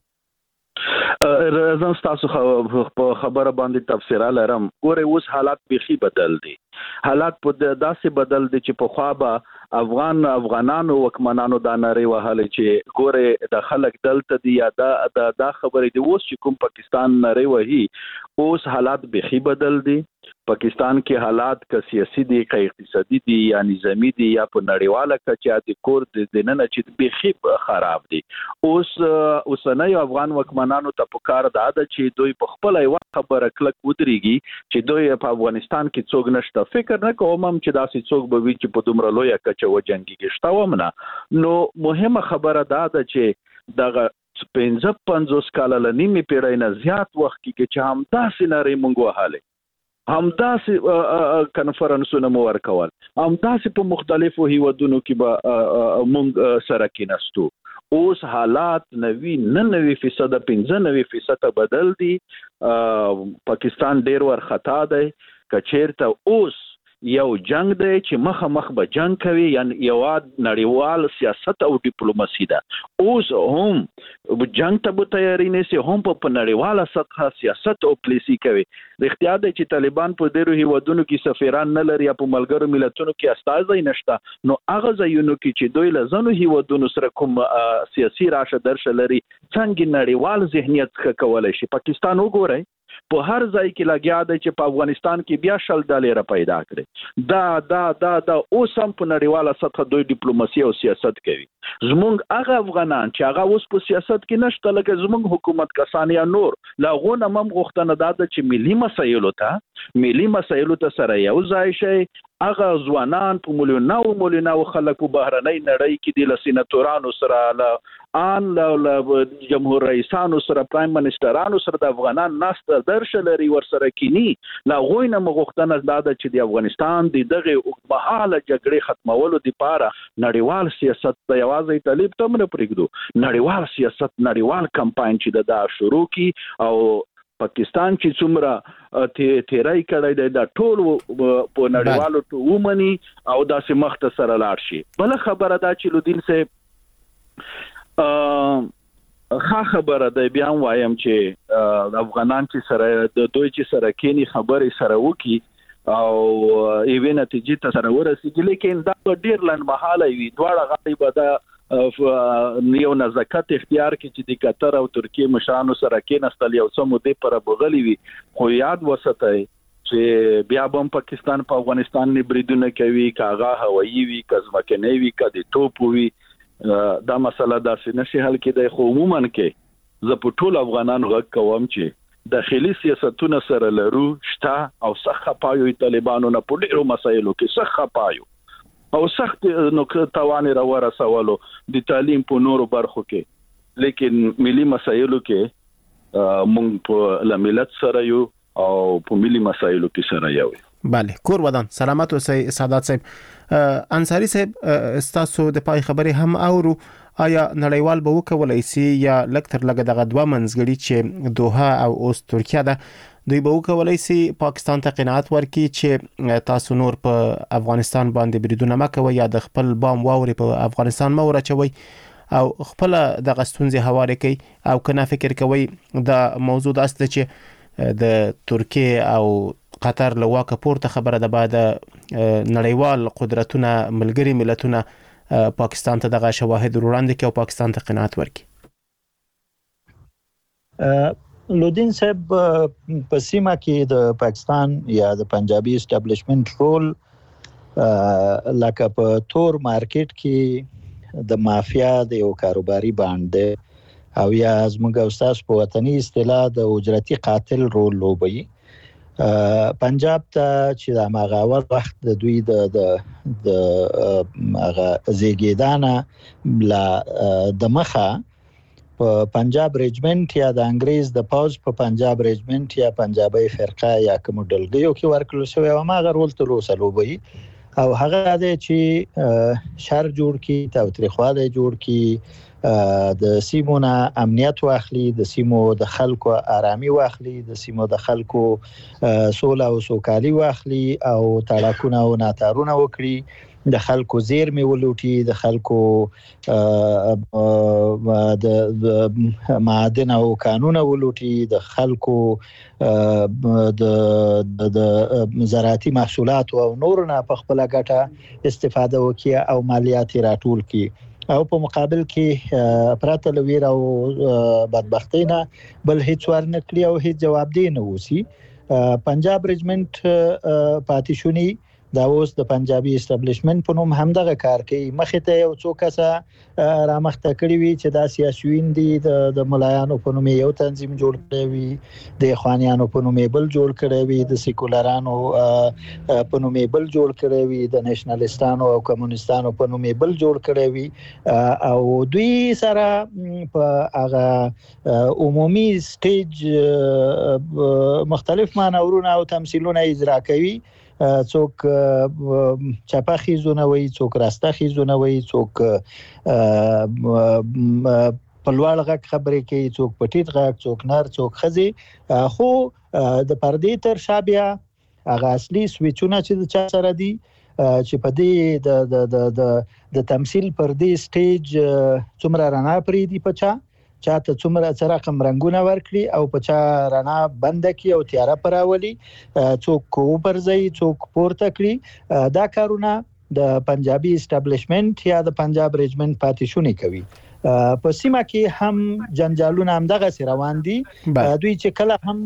زه تاسو په خبره باندې تفسیر لرم ګوره اوس حالات بيخي بدل دي حالات په داسې بدل دي چې په خوا به افغان افغانانو وکمنانو دا نری وهل چې ګوره د خلک دلته دی یا دا د خبرې دی اوس چې کوم پاکستان نری وهي اوس حالات بيخي بدل دي پاکستان کې حالات که سیاسي دي که اقتصادي دي یا نظامی دي یا په نړیواله کچه د کور د دننه چې بيخي خراب دي. اوس اوسنۍ افغان وکمنانو ته پکار ده چې دوی په خپل یو خبره کلک ودرېږي چې دوی په افغانستان کې څوک نشته. فکر نه کوم چې داسې څوک به وي چې په دومره لویه کچه وجنګيږي شته ومنه. نو مهمه خبره ده چې دغه پنځه پنځوس کاله لنیمه پیړۍ نه زیات وخت کې چې هم داسې نری مونږ وهاله هم داسې کنفرنسونه مو ورکول هم داسې په مختلفو هیوادونو کې به مونږ سره کېناستو. اوس حالات نوي نه نوي فیصد پنځه نوي فیصد بدل دي. پاکستان ډیر ورخطا دی. کچیرته اوس یو جنگ دی چې مخ مخ به جنگ کوي، یعنی یو نړیوال سیاست او ډیپلوماسي ده. اوس هم جنگ ته به تیاری نشي، هم په نړیواله سطح سیاست او پالیسي کوي. اختیار دی چې طالبان په ډیرو هیوادونو کې سفیران نه لري یا په ملګرو ملتونو کې استازي نشته. نو هغه ځایونو کې چې دوی له ځینو هیوادونو سره کوم سیاسي راشه درشه لري څنګه نړیوال ذهنیت ښه کولای شي. پاکستان وګورئ په هر ځای کې لګیا دی چې په افغانستان کې بیا شل ډالر پیدا کړي. دا دا دا دا اوس هم په نړیواله سطح دوی ډیپلوماسي او سیاست کوي. زمونږ هغه افغانان چې هغه اوس په سیاست کې نشته، لکه زمونږ حکومت کسان یا نور لاغونه هم غوښتنه ده چې ملي مسایلو ته ملي مسایلو ته سره یو ځای شي. هغه ځوانان په ملیونونو ملیونونو خلک په بهرنۍ نړۍ کې د سېناتورانو سره له ان له جمهور رئیسانو سره پرایم منسټرانو سره د افغانان ناست درشه لري ورسره کینی. لا غوینه مغختنه ده چې د افغانستان د دغه اوږدمهاله جګړې ختمولو لپاره نړیوال سیاست د یوازې طالب ته نه پرېږدو. نړیوال سیاست نړیوال کمپاین چې د شروع کی او پاکستان چې څومره تیرای کړی دی دا ټول په نړیوالو ته ومني او داسې مخته سره لاړ شي. بل خبره دا چې لودین صاحب ښه خبره ده، بیا وایم چې افغانان چې سره د دوی چې سره کینی خبرې سره وکي او ایوه نتیجې ته سره ورسېږي، لیکن دا ډیر لنډمهاله وي. دواړه غاړې به دا یو نزاکت اختیار کې چې د قطر او ترکیه مشرانو سره کېناستل یو څه مودې پر بغلی وي. خو یاد وساتئ چې بیا هم پاکستان په افغانستان نه بریدونه کوي، کاغه هوایي وي، کزمکنی وي، کدي توپ وي. دا مسله داسې نشي حل کېدای. خو عموما کې زه په ټول افغانانو غږ کوم چې داخلي سیاستونه سره لرو شته او سخت پایو طالبانو نه په ډیرو مسایلو کې سخت پایو او سخت نو توان را ورسولو د تعلیم په نورو برخو کې، لیکن ملي مسایلو کې مونږ په ملت سره یو او په ملي مسایلو کې سره یو. بله، کور ودان سلامت اوسئ سادات صاحب. انصاری صاحب استاسو د پای خبرې هم اورو. آیا نړیوال به وکولای شي یا لکتر لګ دغه دوه منځګړي چې دوحه او اوس ترکیه ده دوی به وکولای شي پاکستان ته قناعت ورکړي چې تاسو نور په افغانستان باندې بریدونه مکوئ یا د خپل بام واوري په افغانستان مو راچوي او خپل دغه ستونزې هواري کوي، او کنه فکر کوي دا موضوع داسته چې د ترکیه او قطر له واکه پورته خبره ده بعد نړیوال قدرتونه ملګری ملتونه پاکستان ته دغه شواهد وړاندې کوي او پاکستان ته قناعت ورکړي. لودین صاحب په سیمه کې د پاکستان یا د پنجابي اسټابلیشمنت رول لکه په تور مارکیټ کې د مافیا د یو کاروباري باندې او یا زموږ استاد په وطني اصطلاح د اجرتي قاتل رول لوبي. پنجاب ته چې د ماغاور وخت د دوی د د هغه زیګیدانه لا د مخه په پنجاب ریجمنټ یا د انګریز د پاوز په پنجاب ریجمنټ یا پنجابي فرقه یا کوم ډلګیو کې ورکړل شوی او ماغه رول تر اوسه لوبي او هغه د چې شر جوړ کی تاوتریخواله جوړ کی د سیمونه امنیت واخلي، د سیمو د خلکو آرامي واخلي، د سیمو د خلکو سوله او سوکالي واخلي او تړاکونه او ناتارونه وکړي، د خلکو زیرمې ولوټي، د خلکو د معادن او قانونه ولوټي، د خلکو د د زراعتي محصولات او نور نه په خپل ګټه استفاده وکړي او مالیات راټول کړي او په مقابل کې پراته لویر او بدبختینا بل هیڅ ور نه کړی او هیڅ جواب دی نه وسی. پنجاب رجمنت پاتې شونی دا اوس د پنجابي اسټابلیشمنت په نوم همدغه کار کوي. مخې ته یو څو کسه رامخته کړي وي چې دا سیاسيون دي د د ملایانو په نوم یو تنظیم جوړ کړی وي، د اخوانیانو په نوم بل جوړ کړی وي، د سیکولرانو په نوم بل جوړ کړی وي، د نېشنلستانو او کمونستانو په نوم بل جوړ کړی وي او دوی سره په هغه عمومي سټیج مختلف مانورونه او تمثيلونه اجرا کوي. څوک چپه خیزونه وي، څوک راسته خیزونه وي، څوک په لوړ غږ خبرې کوي، څوک په ټیټ غږ، څوک نر، څوک ښځې. خو د پردې تر شا بیا هغه اصلي سویچونه چې د چا سره دي چې په دې د د د د تمثيل پر دې سټیج څومره رڼا پرېږدي، په چا چاته څومره سره کم رنگونه ورکړي او په چا رڼا بند کړي او تیاره پراولي، څوک وبرځي، څوک پورته کړي. دا کارونه د پنجابي اسټابلیشمنت یا د پنجاب رجمنت پاتې شونی کوي. په سیمه کې هم جنجالونه هم دغه سره روان دي. دوی چې کله هم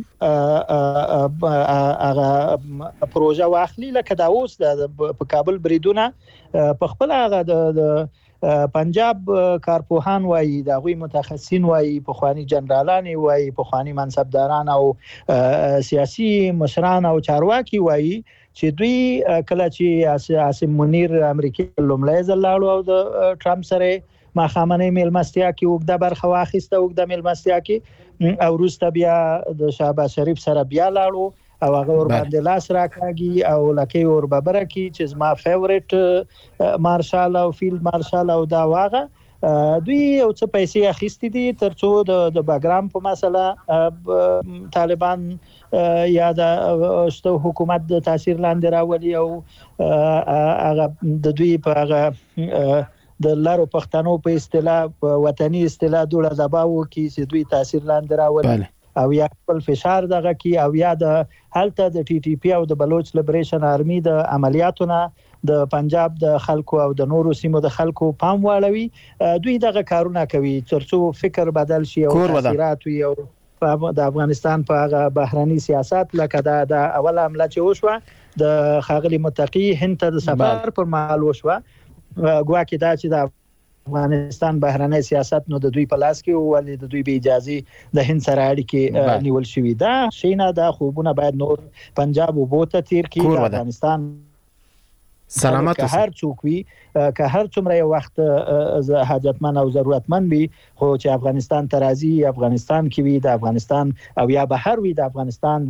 هغه پروژه واخلي لکه دا اوس په کابل بریدونه په خپل هغه د پنجاب کارپوهان وایي، د غوي متخصصین وایي، په خواني جنرالان وایي، په خواني منصبداران او سیاسي مشران او چارواکي وایي چې دوی کله چې عاصم منیر امریکای لومړی ځل لاړو او د ټرمپ سره ماخامنه میلمستیا کې وګړه برخه واخیسته، وګړه میلمستیا کې او وروسته بیا د شهباز شریف سره بیا لاړو او هغه ور باندې لاس راکاږي او لکه ور ببره کی چې زما فیورټ مارشال او فیلډ مارشال او دا واغه دوی او څه پیسې اخیستې دي ترڅو د د باګرام په مسله طالبان یا د حکومت د تاثیر لاندې راولي او هغه د دوی په هغه د لارو پښتنو په اصطلاح وطني اصطلاح دوړه دباو کی چې دوی تاثیر لاندې راولي او یا خپل فشار دغه کی او یا د هلته د ټي ټي پی او د بلوچ لیبریشن آرمي د عملیاتونه د پنجاب د خلکو او د نورو سیمو د خلکو پام واړوي. دوی دغه کارونه کوي ترڅو فکر بدل شي او تاثیرات وي او د افغانستان په هغه بهرني سیاست لکه دا د اول حمله چې وشوه د خاغلی متقی هند ته د سفر پر مهال وشوه، ګواکې دا چې د افغانستان بهرنی سیاست نو د دوی په لاس کې ولې د دوی به اجازه د هند سره اړیکې نیول شوې. دا شینه د خوبونه باید نور پنجاب او بوته تیر کې افغانستان سلامت که هر څوک وي، که هر څومره یو وخت حاجتمن او ضرورتمن وي، خو چې افغانستان ترازی افغانستان کې وي د افغانستان او یا بهر وي د افغانستان.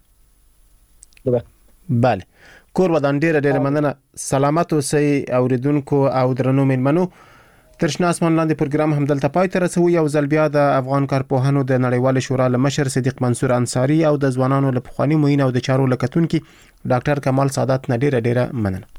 بله کور ودان ډیره ډیره مننه. سلامت اوسئ اوریدونکو او درنو مېلمنو. ترشنا اسمان لاندې پروګرام هم دلته پای ته رسوي. یو ځل بیا د افغان کارپوهانو د نړیوال شورا له مشر صدیق منصور انصاری او د ځوانانو له پخوانی موین او د چارو لکتونکو ډاکټر کمال سادات نه ډیره ډیره مننه.